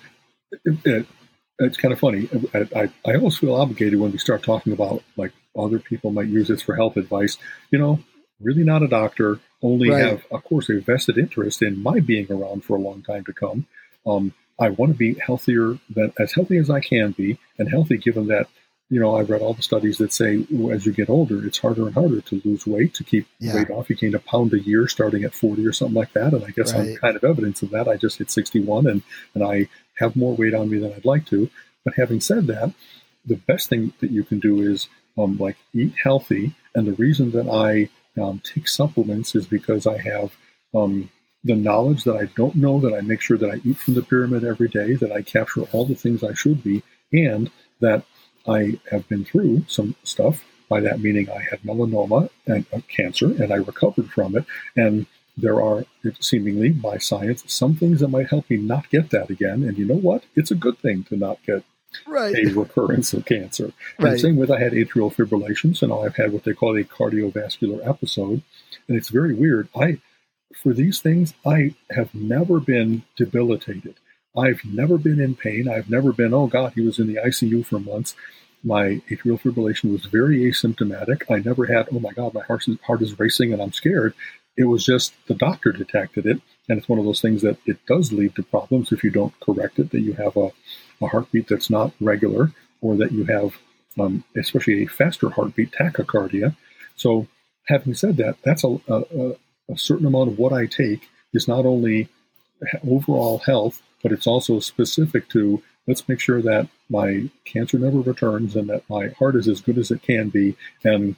it's kind of funny. I almost feel obligated when we start talking about like other people might use this for health advice. Really not a doctor, only have, of course, a vested interest in my being around for a long time to come. I want to be as healthy as I can be, and healthy given that, I've read all the studies that say as you get older, it's harder and harder to lose weight, to keep weight off. You gain a pound a year starting at 40 or something like that. And I guess I'm kind of evidence of that. I just hit 61 and I have more weight on me than I'd like to. But having said that, the best thing that you can do is eat healthy. And the reason that I take supplements is because I have the knowledge that I don't know, that I make sure that I eat from the pyramid every day, that I capture all the things I should be, and that I have been through some stuff. By that meaning I had melanoma and cancer, and I recovered from it. And there are, seemingly by science, some things that might help me not get that again. And you know what? It's a good thing to not get a recurrence of cancer. And the same with, I had atrial fibrillation, so now I've had what they call a cardiovascular episode. And it's very weird. For these things, I have never been debilitated. I've never been in pain. I've never been, oh God, he was in the ICU for months. My atrial fibrillation was very asymptomatic. I never had, oh my God, my heart is racing and I'm scared. It was just the doctor detected it. And it's one of those things that it does lead to problems if you don't correct it, that you have a heartbeat that's not regular, or that you have, especially a faster heartbeat, tachycardia. So having said that, that's a certain amount of what I take is not only overall health, but it's also specific to, let's make sure that my cancer never returns and that my heart is as good as it can be. And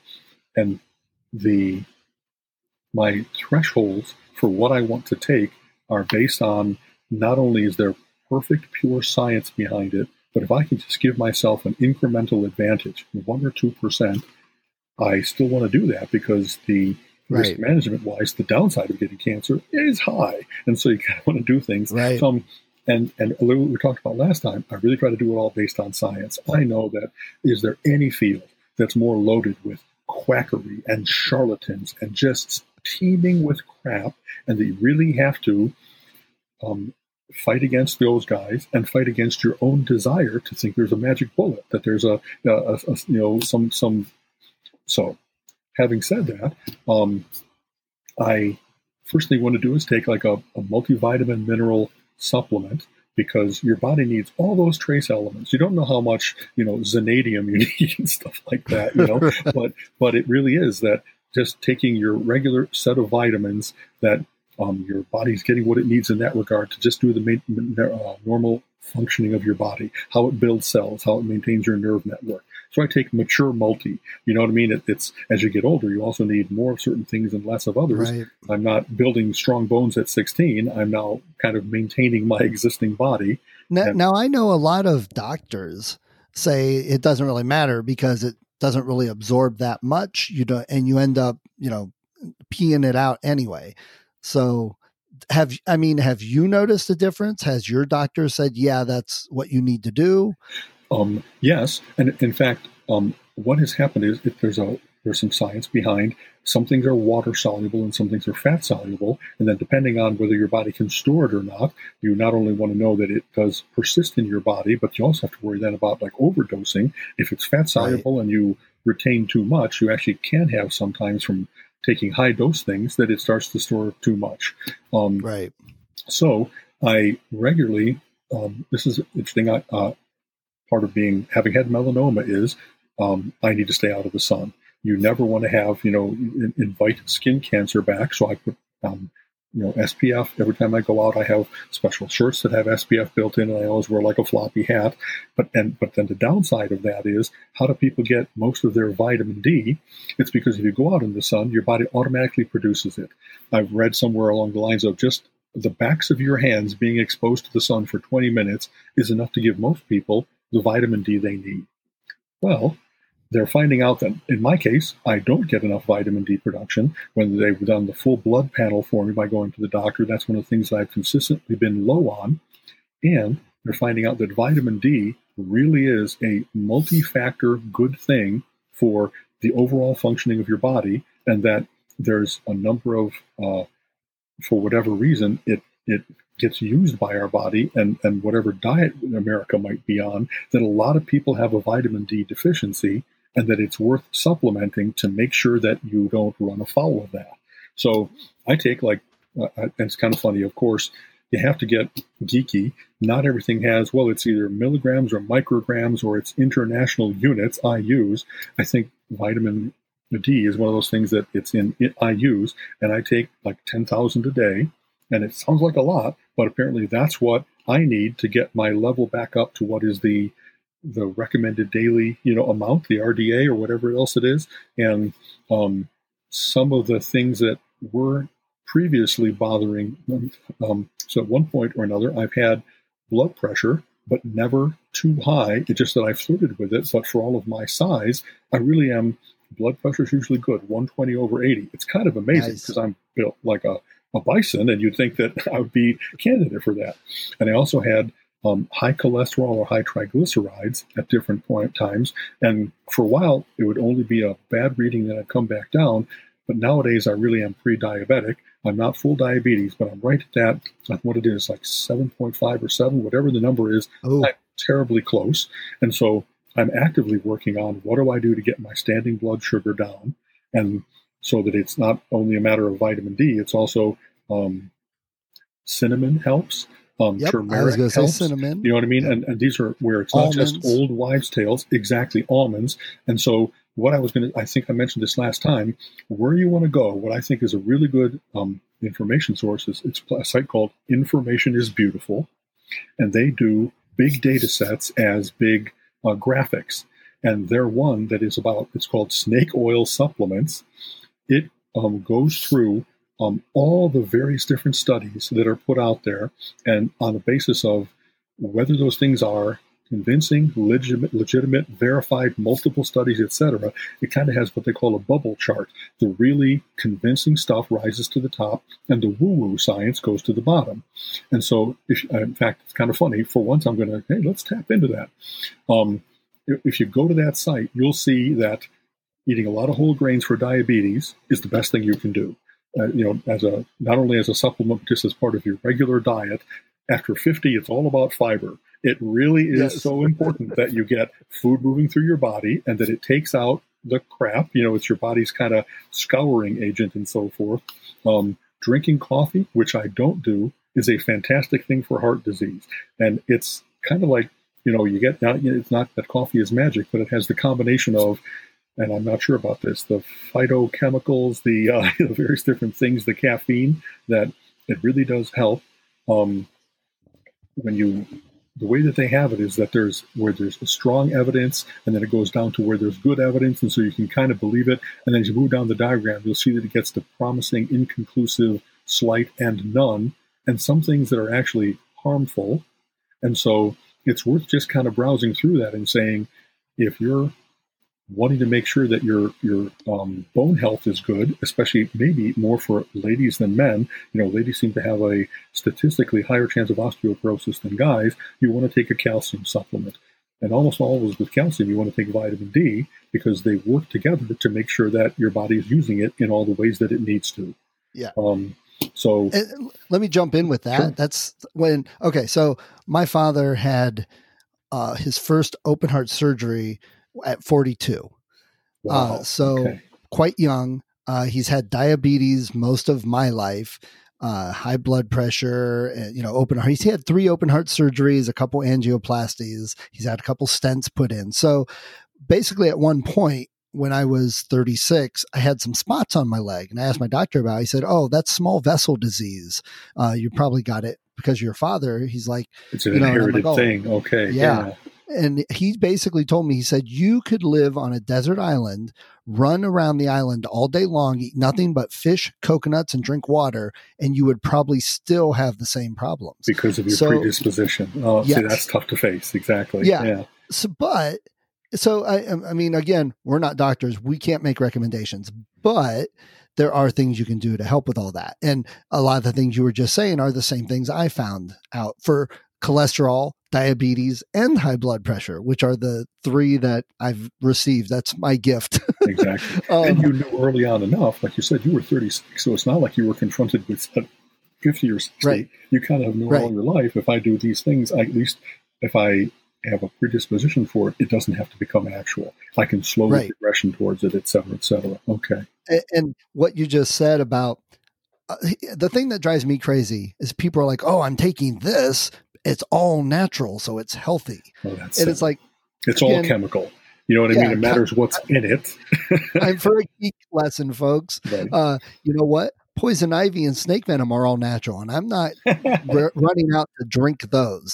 my thresholds for what I want to take are based on, not only is there perfect pure science behind it, but if I can just give myself an incremental advantage, 1 or 2%, I still want to do that, because the risk management wise, the downside of getting cancer is high. And so you kind of want to do things. Right. And a little we talked about last time, I really try to do it all based on science. I know that, is there any field that's more loaded with quackery and charlatans and just teeming with crap, and that you really have to fight against those guys and fight against your own desire to think there's a magic bullet, that there's some. So having said that, I first thing you want to do is take like a multivitamin mineral supplement, because your body needs all those trace elements. You don't know how much, zanadium you need and stuff like that, but it really is that just taking your regular set of vitamins, that your body's getting what it needs in that regard to just do the normal functioning of your body, how it builds cells, how it maintains your nerve network. So I take Mature Multi. You know what I mean? It's as you get older, you also need more of certain things and less of others. Right. I'm not building strong bones at 16. I'm now kind of maintaining my existing body. Now I know a lot of doctors say it doesn't really matter because it doesn't really absorb that much. And you end up, peeing it out anyway. So have you noticed a difference? Has your doctor said, yeah, that's what you need to do? Yes. And in fact, what has happened is there's there's some science behind. Some things are water soluble and some things are fat soluble. And then depending on whether your body can store it or not, you not only want to know that it does persist in your body, but you also have to worry then about like overdosing. If it's fat soluble and you retain too much, you actually can have sometimes from taking high dose things that it starts to store too much. Right. So I regularly, this is interesting, part of having had melanoma is I need to stay out of the sun. You never want to have, invite skin cancer back. So I put, SPF. Every time I go out, I have special shirts that have SPF built in, and I always wear like a floppy hat. But then the downside of that is, how do people get most of their vitamin D? It's because if you go out in the sun, your body automatically produces it. I've read somewhere along the lines of just the backs of your hands being exposed to the sun for 20 minutes is enough to give most people the vitamin D they need. Well, they're finding out that, in my case, I don't get enough vitamin D production. When they've done the full blood panel for me by going to the doctor, that's one of the things that I've consistently been low on. And they're finding out that vitamin D really is a multi-factor good thing for the overall functioning of your body, and that there's a number of, for whatever reason, it gets used by our body, and whatever diet America might be on, that a lot of people have a vitamin D deficiency, and that it's worth supplementing to make sure that you don't run afoul of that. So I take and it's kind of funny, of course, you have to get geeky. Not everything has, it's either milligrams or micrograms or it's international units, IUs. I think vitamin D is one of those things that it's in IUs, and I take like 10,000 a day. And it sounds like a lot, but apparently that's what I need to get my level back up to what is the recommended daily, amount, the RDA or whatever else it is. And some of the things that were previously bothering them. So at one point or another, I've had blood pressure, but never too high. It's just that I flirted with it. But for all of my size, I really am. Blood pressure is usually good, 120/80. It's kind of amazing because I'm built like a bison, and you'd think that I would be a candidate for that. And I also had high cholesterol or high triglycerides at different times. And for a while, it would only be a bad reading that I'd come back down. But nowadays, I really am pre-diabetic. I'm not full diabetes, but I'm right at that. Like what it is, like 7.5 or 7, whatever the number is. I'm terribly close. And so I'm actively working on what do I do to get my standing blood sugar down, and so that it's not only a matter of vitamin D, it's also cinnamon helps. Turmeric I was going to say helps. cinnamon. You know what I mean? Yep. And these are where it's not just old wives' tales, exactly, almonds. And so what I think I mentioned this last time, where you want to go, what I think is a really good information source is it's a site called Information is Beautiful, and they do big data sets as big graphics. And they're one that is it's called Snake Oil Supplements. It goes through all the various different studies that are put out there, and on the basis of whether those things are convincing, legitimate, verified, multiple studies, etc. It kind of has what they call a bubble chart. The really convincing stuff rises to the top, and the woo-woo science goes to the bottom. And so, in fact, it's kind of funny. For once, I'm going to, let's tap into that. If you go to that site, you'll see that eating a lot of whole grains for diabetes is the best thing you can do. Not only as a supplement, but just as part of your regular diet. After 50, it's all about fiber. It really is so important that you get food moving through your body and that it takes out the crap. It's your body's kind of scouring agent and so forth. Drinking coffee, which I don't do, is a fantastic thing for heart disease. And it's kind of like, it's not that coffee is magic, but it has the combination of, and I'm not sure about this, the phytochemicals, the various different things, the caffeine, that it really does help. The way that they have it is that there's strong evidence, and then it goes down to where there's good evidence, and so you can kind of believe it. And then as you move down the diagram, you'll see that it gets to promising, inconclusive, slight, and none, and some things that are actually harmful. And so it's worth just kind of browsing through that and saying, if you're wanting to make sure that your bone health is good, especially maybe more for ladies than men. Ladies seem to have a statistically higher chance of osteoporosis than guys. You want to take a calcium supplement. And almost always with calcium, you want to take vitamin D because they work together to make sure that your body is using it in all the ways that it needs to. Yeah. So and let me jump in with that. Sure. That's when, okay. So my father had his first open heart surgery at 42. wow. Quite young. He's had diabetes most of my life, high blood pressure, and, open heart. He's had 3 open heart surgeries, a couple angioplasties. He's had a couple stents put in. So basically at one point when I was 36, I had some spots on my leg, and I asked my doctor about it. He said, "Oh, that's small vessel disease. You probably got it because of your father." He's like, it's an inherited thing. Okay. Yeah. And he basically told me, he said, you could live on a desert island, run around the island all day long, eat nothing but fish, coconuts, and drink water, and you would probably still have the same problems. Because of your predisposition. Oh, yes. See, that's tough to face. Exactly. Yeah. So, I mean, again, we're not doctors. We can't make recommendations, but there are things you can do to help with all that. And a lot of the things you were just saying are the same things I found out for cholesterol, diabetes, and high blood pressure, which are the 3 that I've received. That's my gift. Exactly. And you knew early on enough, like you said, you were 36, so it's not like you were confronted with 50 or 60. Right. You kind of know all your life, if I do these things, at least if I have a predisposition for it, it doesn't have to become actual. I can slow the progression towards it, et cetera, et cetera. Okay. And what you just said about the thing that drives me crazy is people are like, "Oh, I'm taking this. It's all natural, so it's healthy." Oh, that's and it's like, it's all chemical. You know what I mean? It matters what's in it. I'm for a geek lesson, folks. Right. You know what? Poison ivy and snake venom are all natural, and I'm not running out to drink those.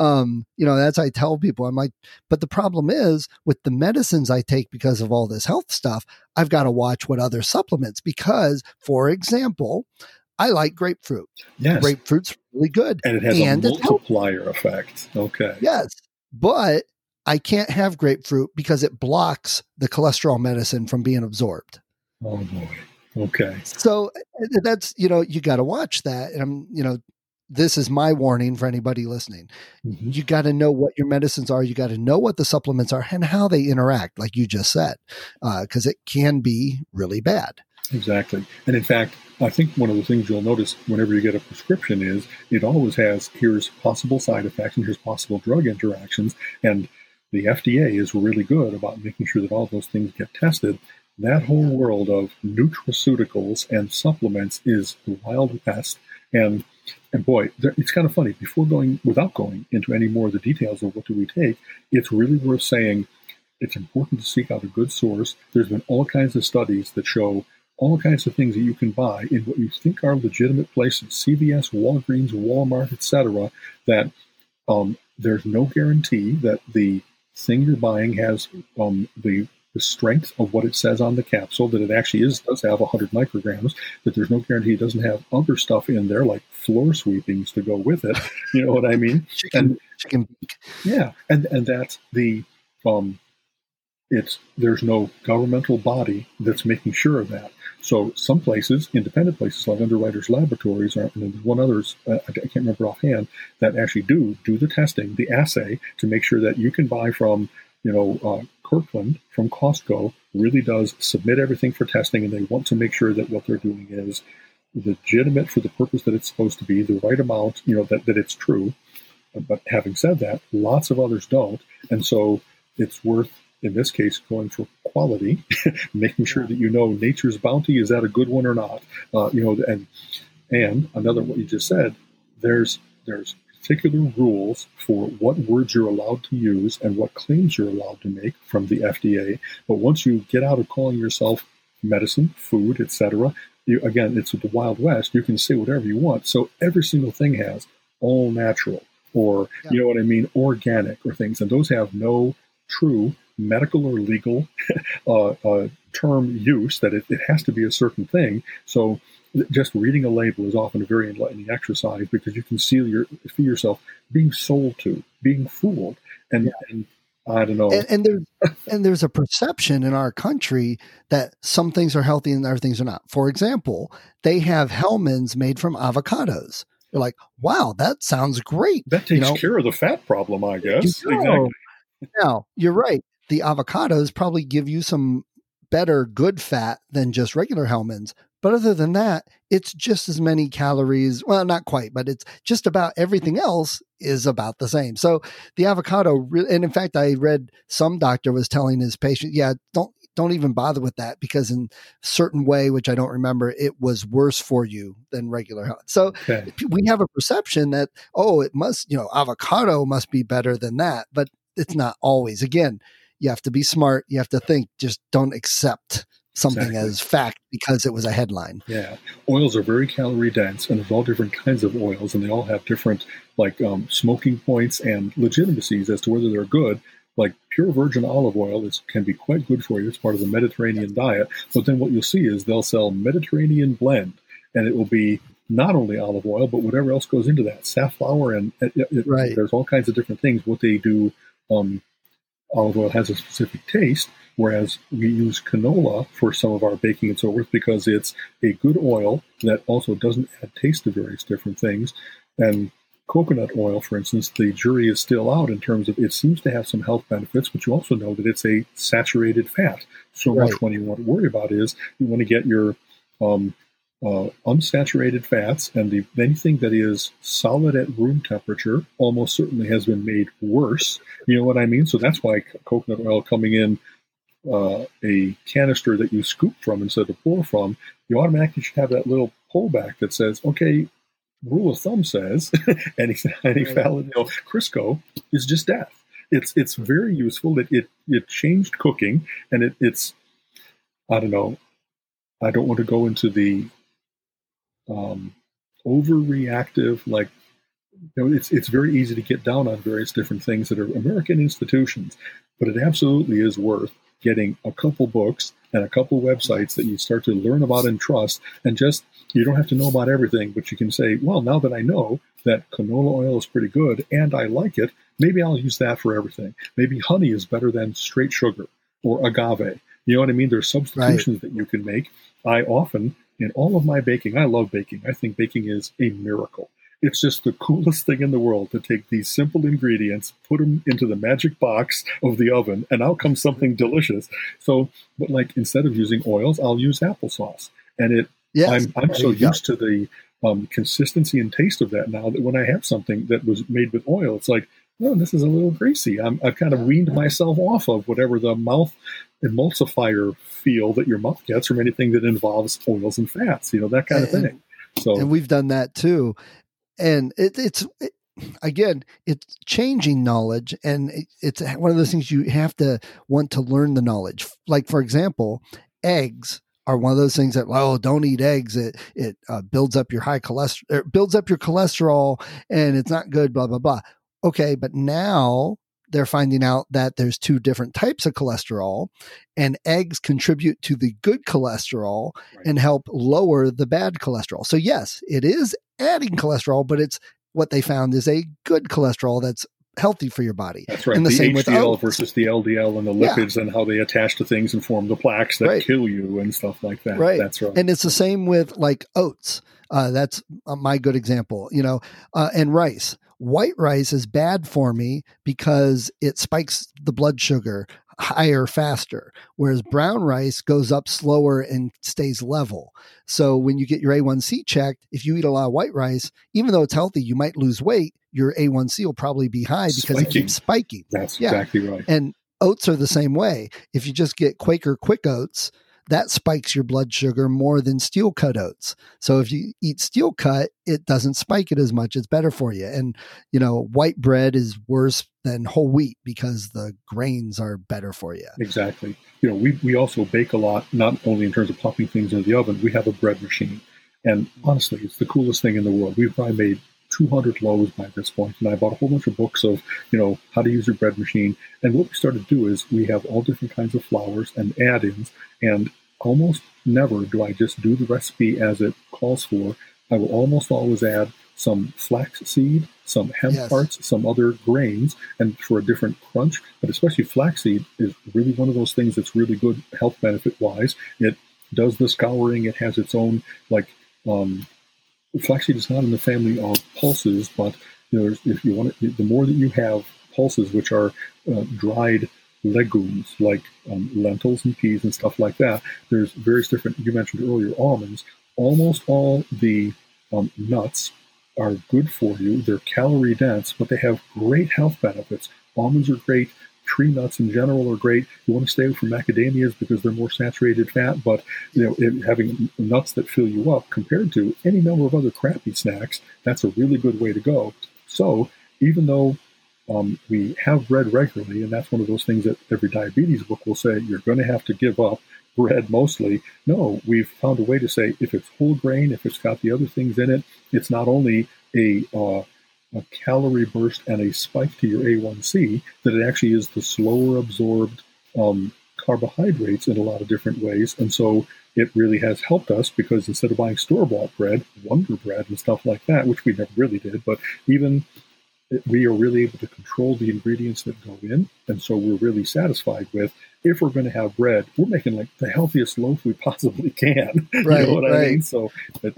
That's I tell people. I'm like, but the problem is with the medicines I take because of all this health stuff, I've got to watch what other supplements, because, for example, I like grapefruit. Yes. Grapefruit's really good. And it has a multiplier effect. Okay. Yes. But I can't have grapefruit because it blocks the cholesterol medicine from being absorbed. Oh, boy. Okay. So that's, you got to watch that. And this is my warning for anybody listening. Mm-hmm. You got to know what your medicines are. You got to know what the supplements are and how they interact, like you just said, because it can be really bad. Exactly. And in fact, I think one of the things you'll notice whenever you get a prescription is it always has, here's possible side effects and here's possible drug interactions. And the FDA is really good about making sure that all those things get tested. That whole world of nutraceuticals and supplements is the Wild West. And boy, it's kind of funny. Without going into any more of the details of what do we take, it's really worth saying it's important to seek out a good source. There's been all kinds of studies that show all kinds of things that you can buy in what you think are legitimate places, CVS, Walgreens, Walmart, etc., that there's no guarantee that the thing you're buying has the strength of what it says on the capsule, that it actually does have 100 micrograms, that there's no guarantee it doesn't have other stuff in there like floor sweepings to go with it. You know what I mean? Chicken beak. Yeah. And that's the there's no governmental body that's making sure of that. So some places, independent places like Underwriters Laboratories, and there's one others, I can't remember offhand, that actually do the testing, the assay, to make sure that you can buy from, Kirkland from Costco really does submit everything for testing, and they want to make sure that what they're doing is legitimate for the purpose that it's supposed to be, the right amount, that it's true. But having said that, lots of others don't. And so it's worth, in this case, going for quality, making sure that nature's bounty, is that a good one or not? And another, what you just said, there's particular rules for what words you're allowed to use and what claims you're allowed to make from the FDA. But once you get out of calling yourself medicine, food, etc., again, it's the Wild West. You can say whatever you want. So every single thing has all natural or, you know what I mean, organic or things. And those have no true medical or legal term use, that it has to be a certain thing. So just reading a label is often a very enlightening exercise, because you can see yourself being sold to, being fooled. And I don't know. And there's a perception in our country that some things are healthy and other things are not. For example, they have Hellmann's made from avocados. You're like, wow, that sounds great. That takes care of the fat problem, I guess. Exactly. Now, you're right. The avocados probably give you some better good fat than just regular Hellmann's. But other than that, it's just as many calories. Well, not quite, but it's just about everything else is about the same. So the avocado, and in fact, I read some doctor was telling his patient, yeah, don't even bother with that because in a certain way, which I don't remember, it was worse for you than regular health. So we have a perception that, oh, it must, avocado must be better than that, but it's not always. Again, you have to be smart. You have to think, just don't accept something as fact because it was a headline. Yeah. Oils are very calorie dense, and there's all different kinds of oils, and they all have different smoking points and legitimacies as to whether they're good. Like pure virgin olive oil can be quite good for you. It's part of the Mediterranean diet. But then what you'll see is they'll sell Mediterranean blend, and it will be not only olive oil, but whatever else goes into that. Safflower, and there's all kinds of different things. What they do, olive oil has a specific taste, whereas we use canola for some of our baking and so forth because it's a good oil that also doesn't add taste to various different things. And coconut oil, for instance, the jury is still out in terms of it seems to have some health benefits, but you also know that it's a saturated fat. So much one you want to worry about is you want to get your unsaturated fats, and anything that is solid at room temperature almost certainly has been made worse. You know what I mean? So that's why coconut oil coming in a canister that you scoop from instead of pour from, you automatically should have that little pullback that says, okay, rule of thumb says, any valid, Crisco is just death. It's very useful. It changed cooking, and it's I don't know. I don't want to go into the overreactive, it's very easy to get down on various different things that are American institutions, but it absolutely is worth getting a couple books and a couple websites that you start to learn about and trust, and just, you don't have to know about everything, but you can say, well, now that I know that canola oil is pretty good and I like it, maybe I'll use that for everything. Maybe honey is better than straight sugar or agave. You know what I mean? There's substitutions that you can make. I often, in all of my baking, I love baking. I think baking is a miracle. It's just the coolest thing in the world to take these simple ingredients, put them into the magic box of the oven, and out comes something delicious. So, but instead of using oils, I'll use applesauce. And I'm so used to the consistency and taste of that now that when I have something that was made with oil, it's like, oh, this is a little greasy. I've kind of weaned myself off of whatever the mouth emulsifier feel that your mouth gets from anything that involves oils and fats, that kind of thing. So, and we've done that too. And it's changing knowledge, and it's one of those things you have to want to learn the knowledge. Like, for example, eggs are one of those things that, don't eat eggs. It builds up your high cholesterol, builds up your cholesterol, and it's not good, blah, blah, blah. Okay, but now they're finding out that there's two different types of cholesterol, and eggs contribute to the good cholesterol and help lower the bad cholesterol. So yes, it is adding cholesterol, but it's what they found is a good cholesterol that's healthy for your body. That's right. And the same HDL with versus the LDL and the lipids and how they attach to things and form the plaques that kill you and stuff like that. Right. That's right. And it's the same with oats. That's my good example, and rice. White rice is bad for me because it spikes the blood sugar higher faster, whereas brown rice goes up slower and stays level. So when you get your A1C checked, if you eat a lot of white rice, even though it's healthy, you might lose weight. Your A1C will probably be high because it keeps spiking. That's exactly right. And oats are the same way. If you just get Quaker Quick Oats, that spikes your blood sugar more than steel cut oats. So if you eat steel cut, it doesn't spike it as much. It's better for you. And, white bread is worse than whole wheat because the grains are better for you. Exactly. We also bake a lot, not only in terms of popping things into the oven, we have a bread machine. And honestly, it's the coolest thing in the world. We've probably made 200 loaves by this point, and I bought a whole bunch of books of, how to use your bread machine. And what we started to do is we have all different kinds of flours and add-ins, and almost never do I just do the recipe as it calls for. I will almost always add some flax seed, some hemp parts, some other grains, and for a different crunch. But especially flaxseed is really one of those things that's really good health benefit-wise. It does the scouring. It has its own, flaxseed is not in the family of pulses, but if you want it, the more that you have pulses, which are dried legumes like lentils and peas and stuff like that. There's various different, you mentioned earlier, almonds. Almost all the nuts are good for you. They're calorie dense, but they have great health benefits. Almonds are great. Tree nuts in general are great. You want to stay away from macadamias because they're more saturated fat, but having nuts that fill you up compared to any number of other crappy snacks, that's a really good way to go. So even though we have bread regularly, and that's one of those things that every diabetes book will say, you're going to have to give up bread mostly. No, we've found a way to say if it's whole grain, if it's got the other things in it, it's not only a calorie burst and a spike to your A1C, that it actually is the slower absorbed carbohydrates in a lot of different ways. And so it really has helped us, because instead of buying store-bought bread, Wonder Bread and stuff like that, which we never really did, but even we are really able to control the ingredients that go in. And so we're really satisfied with, if we're going to have bread, we're making like the healthiest loaf we possibly can. Right, you know what right. I mean? So,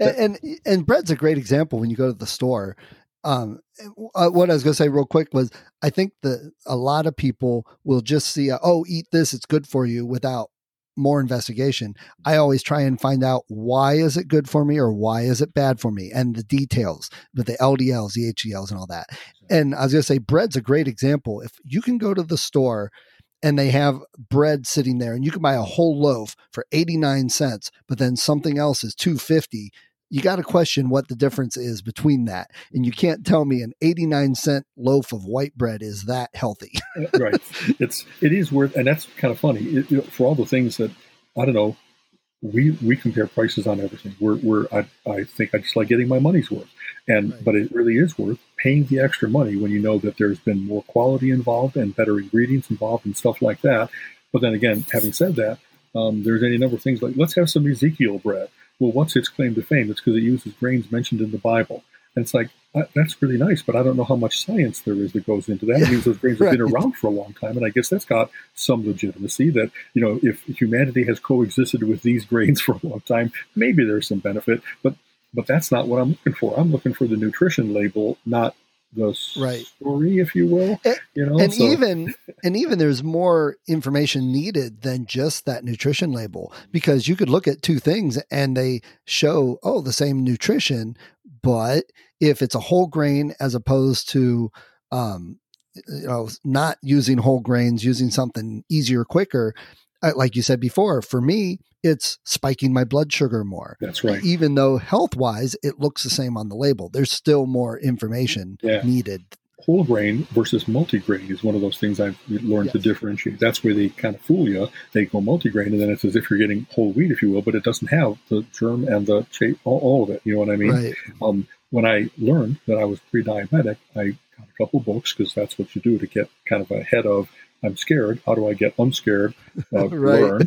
and bread's a great example when you go to the store. What I was going to say real quick was, I think that a lot of people will just see, eat this, it's good for you, without more investigation. I always try and find out, why is it good for me, or why is it bad for me, and the details with the LDLs, the HDLs, and all that. And I was going to say, bread's a great example. If you can go to the store and they have bread sitting there, and you can buy a whole loaf for 89 cents, but then something else is $2.50. You got to question what the difference is between that. And you can't tell me an 89-cent loaf of white bread is that healthy. Right. It is worth, and that's kind of funny for all the things that, I don't know, we compare prices on everything. I think I just like getting my money's worth. Right. But it really is worth paying the extra money when you know that there's been more quality involved and better ingredients involved and stuff like that. But then again, having said that, there's any number of things like, let's have some Ezekiel bread. Well, what's its claim to fame? It's because it uses grains mentioned in the Bible. And it's like, that's really nice, but I don't know how much science there is that goes into that. It means those grains have been around for a long time, and I guess that's got some legitimacy that, if humanity has coexisted with these grains for a long time, maybe there's some benefit, but that's not what I'm looking for. I'm looking for the nutrition label, not the story, if you will. Even there's more information needed than just that nutrition label, because you could look at two things and they show, the same nutrition, but if it's a whole grain as opposed to, not using whole grains, using something easier, quicker, like you said before, for me, it's spiking my blood sugar more. That's right. Even though health-wise, it looks the same on the label, there's still more information needed. Whole grain versus multigrain is one of those things I've learned to differentiate. That's where they kind of fool you. They go multigrain, and then it's as if you're getting whole wheat, if you will, but it doesn't have the germ and the shape, all of it. You know what I mean? Right. When I learned that I was pre-diabetic, I got a couple books, because that's what you do to get kind of ahead of, I'm scared. How do I get unscared? Learn.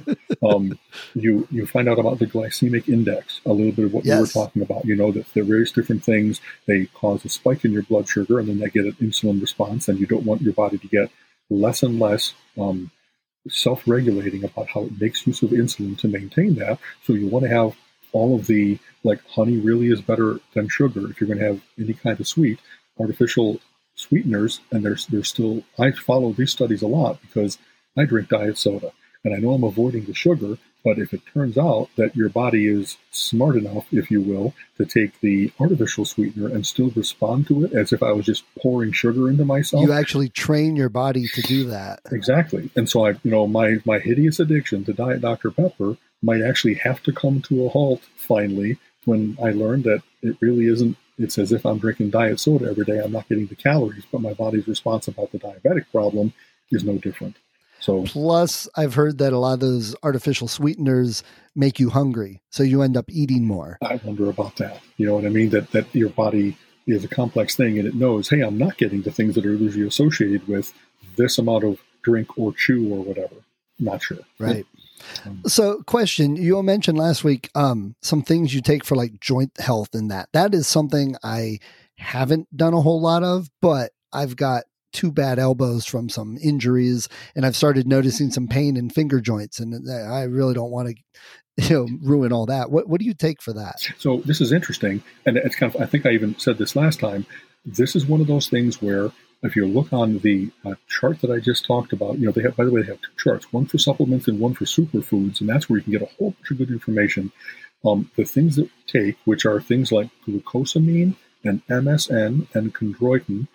You find out about the glycemic index, a little bit of what you were talking about. You know that there are various different things. They cause a spike in your blood sugar, and then they get an insulin response, and you don't want your body to get less and less self-regulating about how it makes use of insulin to maintain that. So you want to have all of the, like, honey really is better than sugar if you're going to have any kind of sweet, artificial sweeteners. And there's still, I follow these studies a lot because I drink diet soda, and I know I'm avoiding the sugar. But if it turns out that your body is smart enough, if you will, to take the artificial sweetener and still respond to it as if I was just pouring sugar into myself, you actually train your body to do that. Exactly. And so my hideous addiction to Diet Dr. Pepper might actually have to come to a halt finally, when I learned that it really isn't. It's as if I'm drinking diet soda every day. I'm not getting the calories, but my body's response about the diabetic problem is no different. So, plus, I've heard that a lot of those artificial sweeteners make you hungry, so you end up eating more. I wonder about that. You know what I mean? That your body is a complex thing, and it knows, hey, I'm not getting the things that are usually associated with this amount of drink or chew or whatever. Not sure. Right. So, question, you mentioned last week some things you take for like joint health, and that is something I haven't done a whole lot of, but I've got 2 bad elbows from some injuries, and I've started noticing some pain in finger joints, and I really don't want to ruin all that. What do you take for that? So this is interesting, and it's kind of, I think I even said this last time. This is one of those things where if you look on the chart that I just talked about, they have, by the way, they have two charts, one for supplements and one for superfoods, and that's where you can get a whole bunch of good information. The things that we take, which are things like glucosamine and MSM and chondroitin,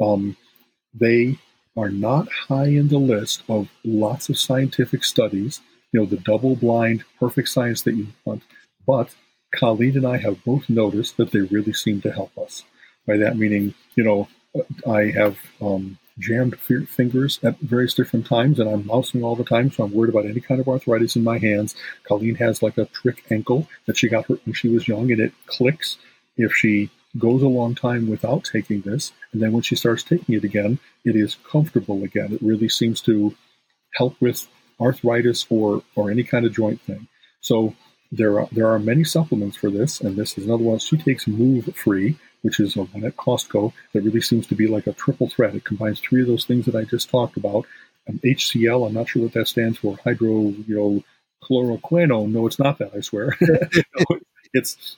they are not high in the list of lots of scientific studies, the double-blind, perfect science that you want. But Colleen and I have both noticed that they really seem to help us. By that meaning, I have jammed fingers at various different times, and I'm mousing all the time, so I'm worried about any kind of arthritis in my hands. Colleen has like a trick ankle that she got hurt when she was young, and it clicks if she goes a long time without taking this, and then when she starts taking it again, it is comfortable again. It really seems to help with arthritis or any kind of joint thing. So there are many supplements for this, and this is another one. She takes Move Free, which is a one at Costco that really seems to be like a triple threat. It combines three of those things that I just talked about. HCl, I'm not sure what that stands for. Hydrochloroquinone. No, it's not that, I swear. It's,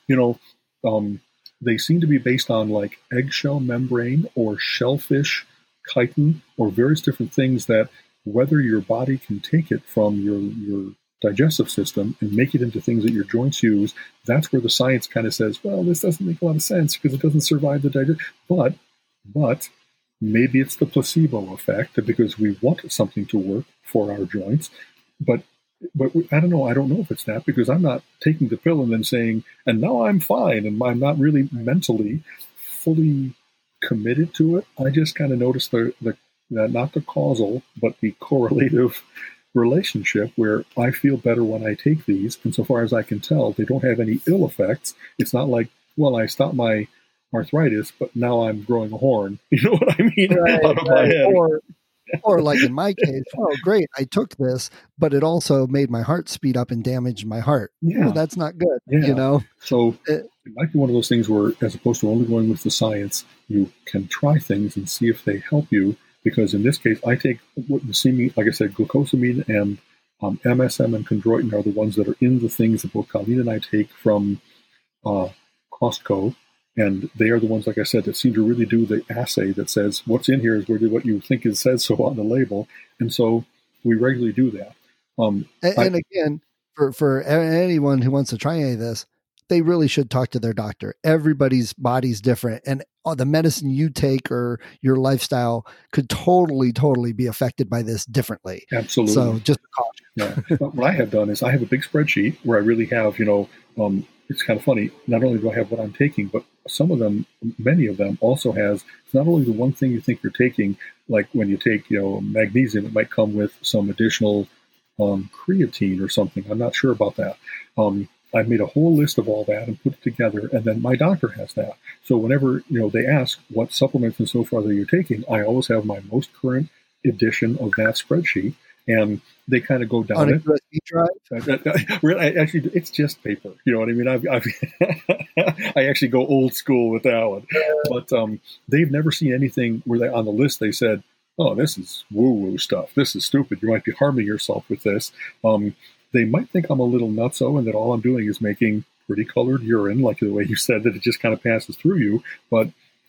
they seem to be based on like eggshell membrane or shellfish chitin or various different things that whether your body can take it from your digestive system and make it into things that your joints use, that's where the science kind of says, well, this doesn't make a lot of sense because it doesn't survive the digestion. But maybe it's the placebo effect because we want something to work for our joints. But I don't know. I don't know if it's that because I'm not taking the pill and then saying, and now I'm fine, and I'm not really mentally fully committed to it. I just kind of noticed the not the causal, but the correlative relationship where I feel better when I take these. And so far as I can tell, they don't have any ill effects. It's not like, well, I stopped my arthritis, but now I'm growing a horn. You know what I mean? Right, out of my head. Or like in my case, oh, great, I took this, but it also made my heart speed up and damaged my heart. Yeah. Oh, that's not good, So it might be one of those things where, as opposed to only going with the science, you can try things and see if they help you. Because in this case, I take what you see me, like I said, glucosamine and MSM and chondroitin are the ones that are in the things that both Colleen and I take from Costco. And they are the ones, like I said, that seem to really do the assay that says what's in here is what you think it says so on the label. And so we regularly do that. And again, for anyone who wants to try any of this, they really should talk to their doctor. Everybody's body's different. And the medicine you take or your lifestyle could totally be affected by this differently. Absolutely. So just a caution. Yeah. What I have done is I have a big spreadsheet where I really have, it's kind of funny. Not only do I have what I'm taking, but many of them also has, it's not only the one thing you think you're taking, like when you take, magnesium, it might come with some additional creatine or something. I'm not sure about that. I've made a whole list of all that and put it together, and then my doctor has that. So whenever they ask what supplements and so forth that you're taking, I always have my most current edition of that spreadsheet, and they kind of go down on a USB drive. Really, actually, it's just paper. You know what I mean? I actually go old school with that one, but they've never seen anything where on the list they said, "Oh, this is woo-woo stuff. This is stupid. You might be harming yourself with this." They might think I'm a little nutso and that all I'm doing is making pretty colored urine, like the way you said, that it just kind of passes through you. But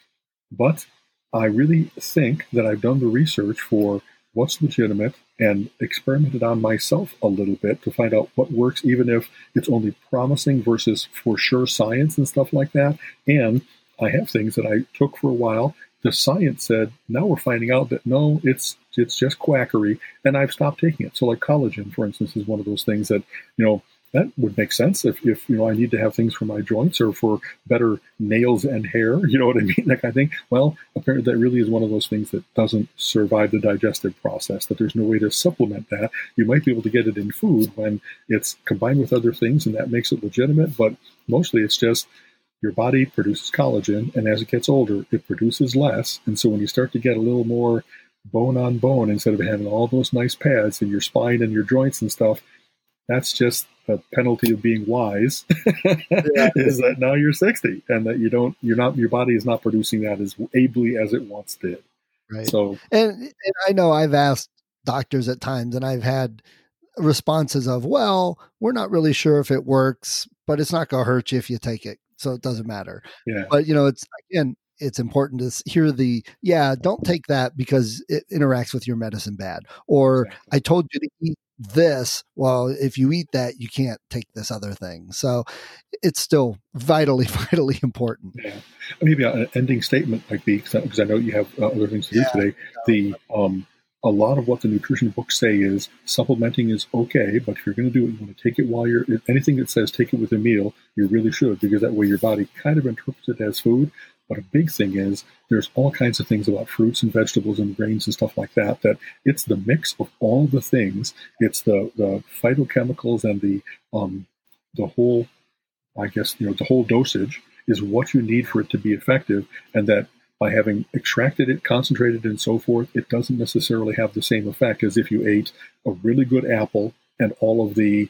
I really think that I've done the research for what's legitimate and experimented on myself a little bit to find out what works, even if it's only promising versus for sure science and stuff like that. And I have things that I took for a while. The science said, now we're finding out that no, it's just quackery, and I've stopped taking it. So like collagen, for instance, is one of those things that, that would make sense if I need to have things for my joints or for better nails and hair, you know what I mean, that kind of thing. Well, apparently that really is one of those things that doesn't survive the digestive process, that there's no way to supplement that. You might be able to get it in food when it's combined with other things, and that makes it legitimate, but mostly it's just your body produces collagen, and as it gets older, it produces less. And so when you start to get a little more bone on bone, instead of having all those nice pads in your spine and your joints and stuff, that's just the penalty of being wise. Is that now you're 60 and that your body is not producing that as ably as it once did. Right. So, and I know I've asked doctors at times, and I've had responses of, well, we're not really sure if it works, but it's not going to hurt you if you take it. So it doesn't matter. Yeah. But, it's, again, it's important to hear don't take that because it interacts with your medicine bad. Or exactly. I told you to eat this. Well, if you eat that, you can't take this other thing. So it's still vitally, vitally important. Yeah. Maybe an ending statement might be, because I know you have other things to do today. A lot of what the nutrition books say is supplementing is okay, but if you're going to do it, you want to take it while anything that says take it with a meal, you really should, because that way your body kind of interprets it as food. But a big thing is there's all kinds of things about fruits and vegetables and grains and stuff like that it's the mix of all the things. It's the phytochemicals and the whole, I guess, the whole dosage is what you need for it to be effective, and that by having extracted it, concentrated, and so forth, it doesn't necessarily have the same effect as if you ate a really good apple and all of the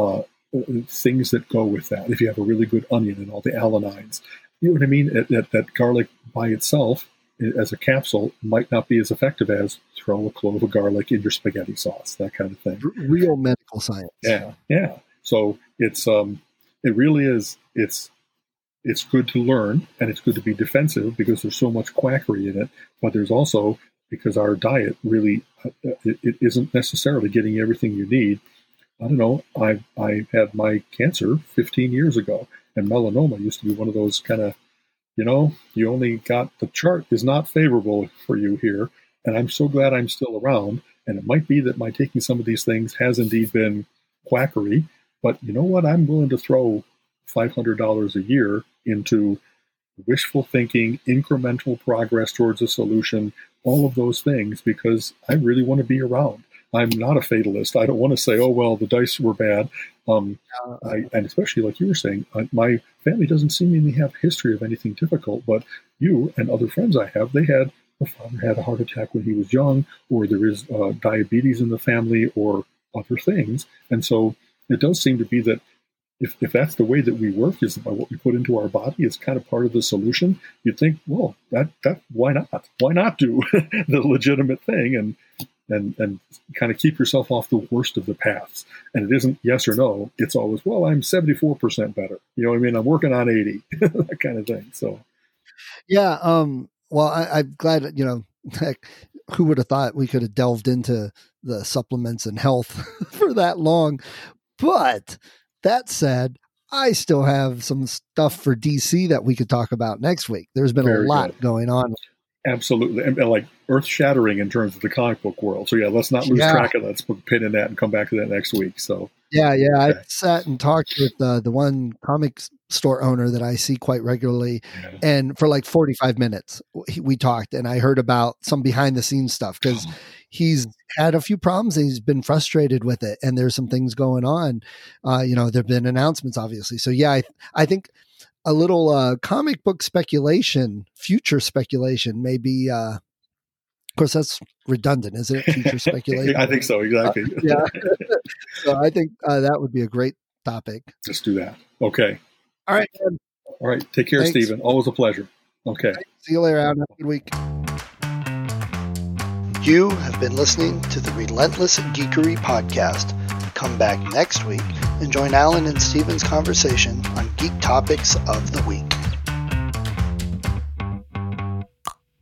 things that go with that. If you have a really good onion and all the alanines, you know what I mean? That garlic by itself, as a capsule, might not be as effective as throw a clove of garlic in your spaghetti sauce, that kind of thing. Real medical science. Yeah. So it really is. It's good to learn, and it's good to be defensive because there's so much quackery in it. But there's also, because our diet really it isn't necessarily getting everything you need. I don't know. I had my cancer 15 years ago, and melanoma used to be one of those kind of, you only got the chart is not favorable for you here. And I'm so glad I'm still around. And it might be that my taking some of these things has indeed been quackery. But you know what? I'm willing to throw $500 a year into wishful thinking, incremental progress towards a solution, all of those things, because I really want to be around. I'm not a fatalist. I don't want to say, oh, well, the dice were bad. And especially like you were saying, my family doesn't seemingly have a history of anything difficult, but you and other friends I have, the father had a heart attack when he was young, or there is diabetes in the family, or other things. And so it does seem to be that if that's the way that we work, is by what we put into our body is kind of part of the solution, you'd think, well, that why not? Why not do the legitimate thing and kind of keep yourself off the worst of the paths? And it isn't yes or no. It's always, well, I'm 74% better. You know what I mean? I'm working on 80, that kind of thing. So, yeah. Well, I'm glad, who would have thought we could have delved into the supplements and health for that long? But that said, I still have some stuff for DC that we could talk about next week. There's been a lot going on. Absolutely. And like earth-shattering in terms of the comic book world. So yeah, let's not lose track of that. Let's put a pin in that and come back to that next week. So yeah. Okay. I sat and talked with the one comic store owner that I see quite regularly. Yeah. And for like 45 minutes, we talked, and I heard about some behind the scenes stuff because he's had a few problems and he's been frustrated with it. And there's some things going on. There've been announcements, obviously. So yeah, I think a little comic book speculation, future speculation, maybe. Of course, that's redundant, isn't it? Future speculation. I think so. Exactly. Yeah. So I think that would be a great topic. Let's do that. Okay. All right. Man. All right. Take care, Thanks. Stephen. Always a pleasure. Okay. Right. See you later, Adam. Have a good week. You have been listening to the Relentless Geekery Podcast. Come back next week and join Alan and Stephen's conversation on geek topics of the week.